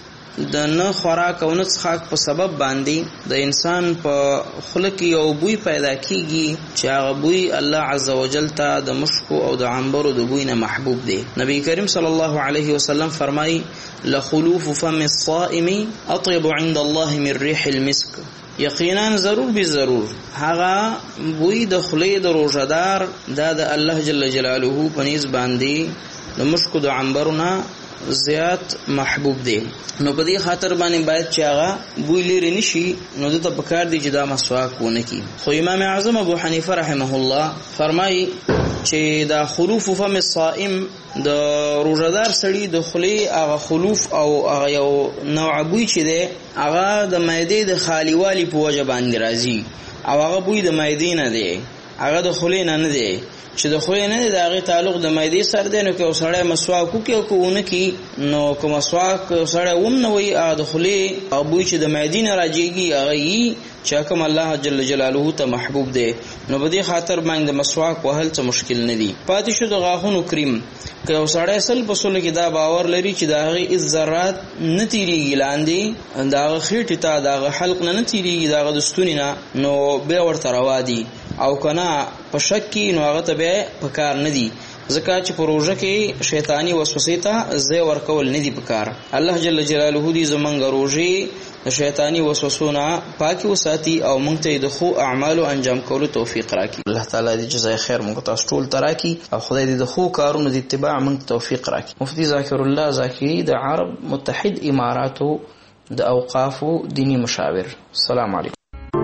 د نه خوراک او نه څښاک په سبب باندې د انسان په خوله کې یو بوی پیدا کیږي چې هغه بوی الله عزوجل ته د مشکو او د عنبرو د بوی نه محبوب دی. نبی کریم صلی الله علیه وسلم فرمایي لخلوف فم الصائم اطيب عند الله من ريح المسك. یقینا ضرور به ضرور هغه بوی د خلی د روزدار د الله جل جلاله په نسبت باندې د مشکو د عنبرونه زیات محبوب دی. نو په دې خاطر باندې باید چې هغه بوی لري نشي نو د پکار دی چې دا مسواک ونه کی. خو امام اعظم ابو حنیفه رحمه الله فرمایي چې دا خلوف فم الصائم د روزدار سړي د خلی هغه خلوف او هغه یو نوع بوی چې دی هغه د معدې د خالیوالي په وجه باندې راځي او هغه بوی د معدې نه دی، هغه د خلی نه دی چې د خو نه د هغه تعلق د معدې سره دی. نو که سړی مسواک وکړي او کوونه کی نو که مسواک سړی وم نه وي د خلی ابوی چې د معدې نه راځيږي هغه یي چې کوم الله جل جلاله ته محبوب دی. نو په دې خاطر باندې مسواک وهل څه مشکل نه دی. پاتې شو د غاښونو کریم که سړی سل په سل کې دا باور لري چې د هغه از ذرات نه تیریږي لاندې د هغه خېټې ته د هغه حلق نه تیریږي د هغه د ستوني نه نو به ورته روا دي او کنا په شک کې نو هغه ته به پکار نه دي ځکه چې په روزه کې شیطانی وسوسې ته ځای ورکول نه دي پکار. الله جل جلاله دې زمونږ روزي د شیطانی وسوسو نه پاکي وساتي او موږ ته د خو اعمالو انجام کولو توفیق راکړي. الله تعالی دې جزای خیر موږ تاسو ټول تراکي او خدای دې د خو کارونو د اتباع موږ توفیق راکړي. مفتی ذاکر الله ذاکری د عرب متحد اماراتو د اوقافو دینی مشاور. السلام علیکم.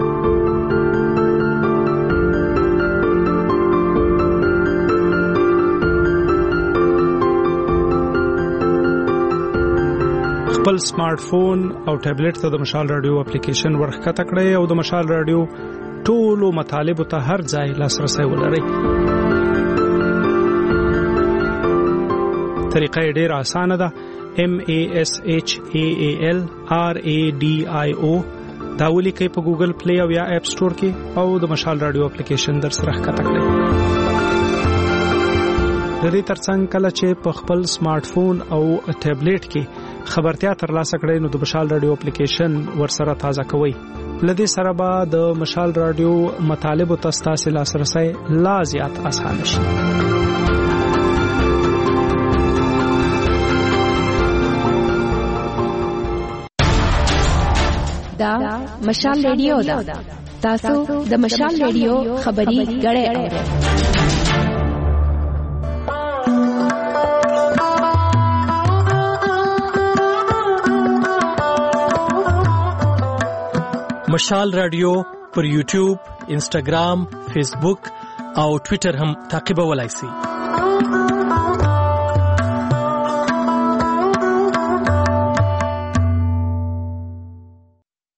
خپل سمارټ فون او ټابلیټ ته د مشال رادیو اپلیکیشن ورښکته کړئ او د مشال رادیو ټولو مطالبو ته هر ځای لاسرسی ولرئ. طریقه یې ډېره اسانه ده. MASHAALRADIO دا ولیکئ په ګوګل پلی او یا اپ سٹور کې او د مشال رادیو اپلیکیشن در سره ښکته کړئ. د دې ترڅنګ کله چې په خپل سمارټ فون او ټابلیټ کې خبرتیا ترلاسه کړئ نو د مشال رادیو اپلیکیشن ورسره تازه کوئ. لدې سره به د مشال رادیو مطالب او تاسو لاسرسي لا زیات اسانه شي. دا مشال ریډیو دا تاسو د مشال ریډیو خبري غړې اورئ. مشال رادیو پر یوټیوب، انسټاګرام، فیسبوک او ټوئیټر هم تعقیبولای شئ.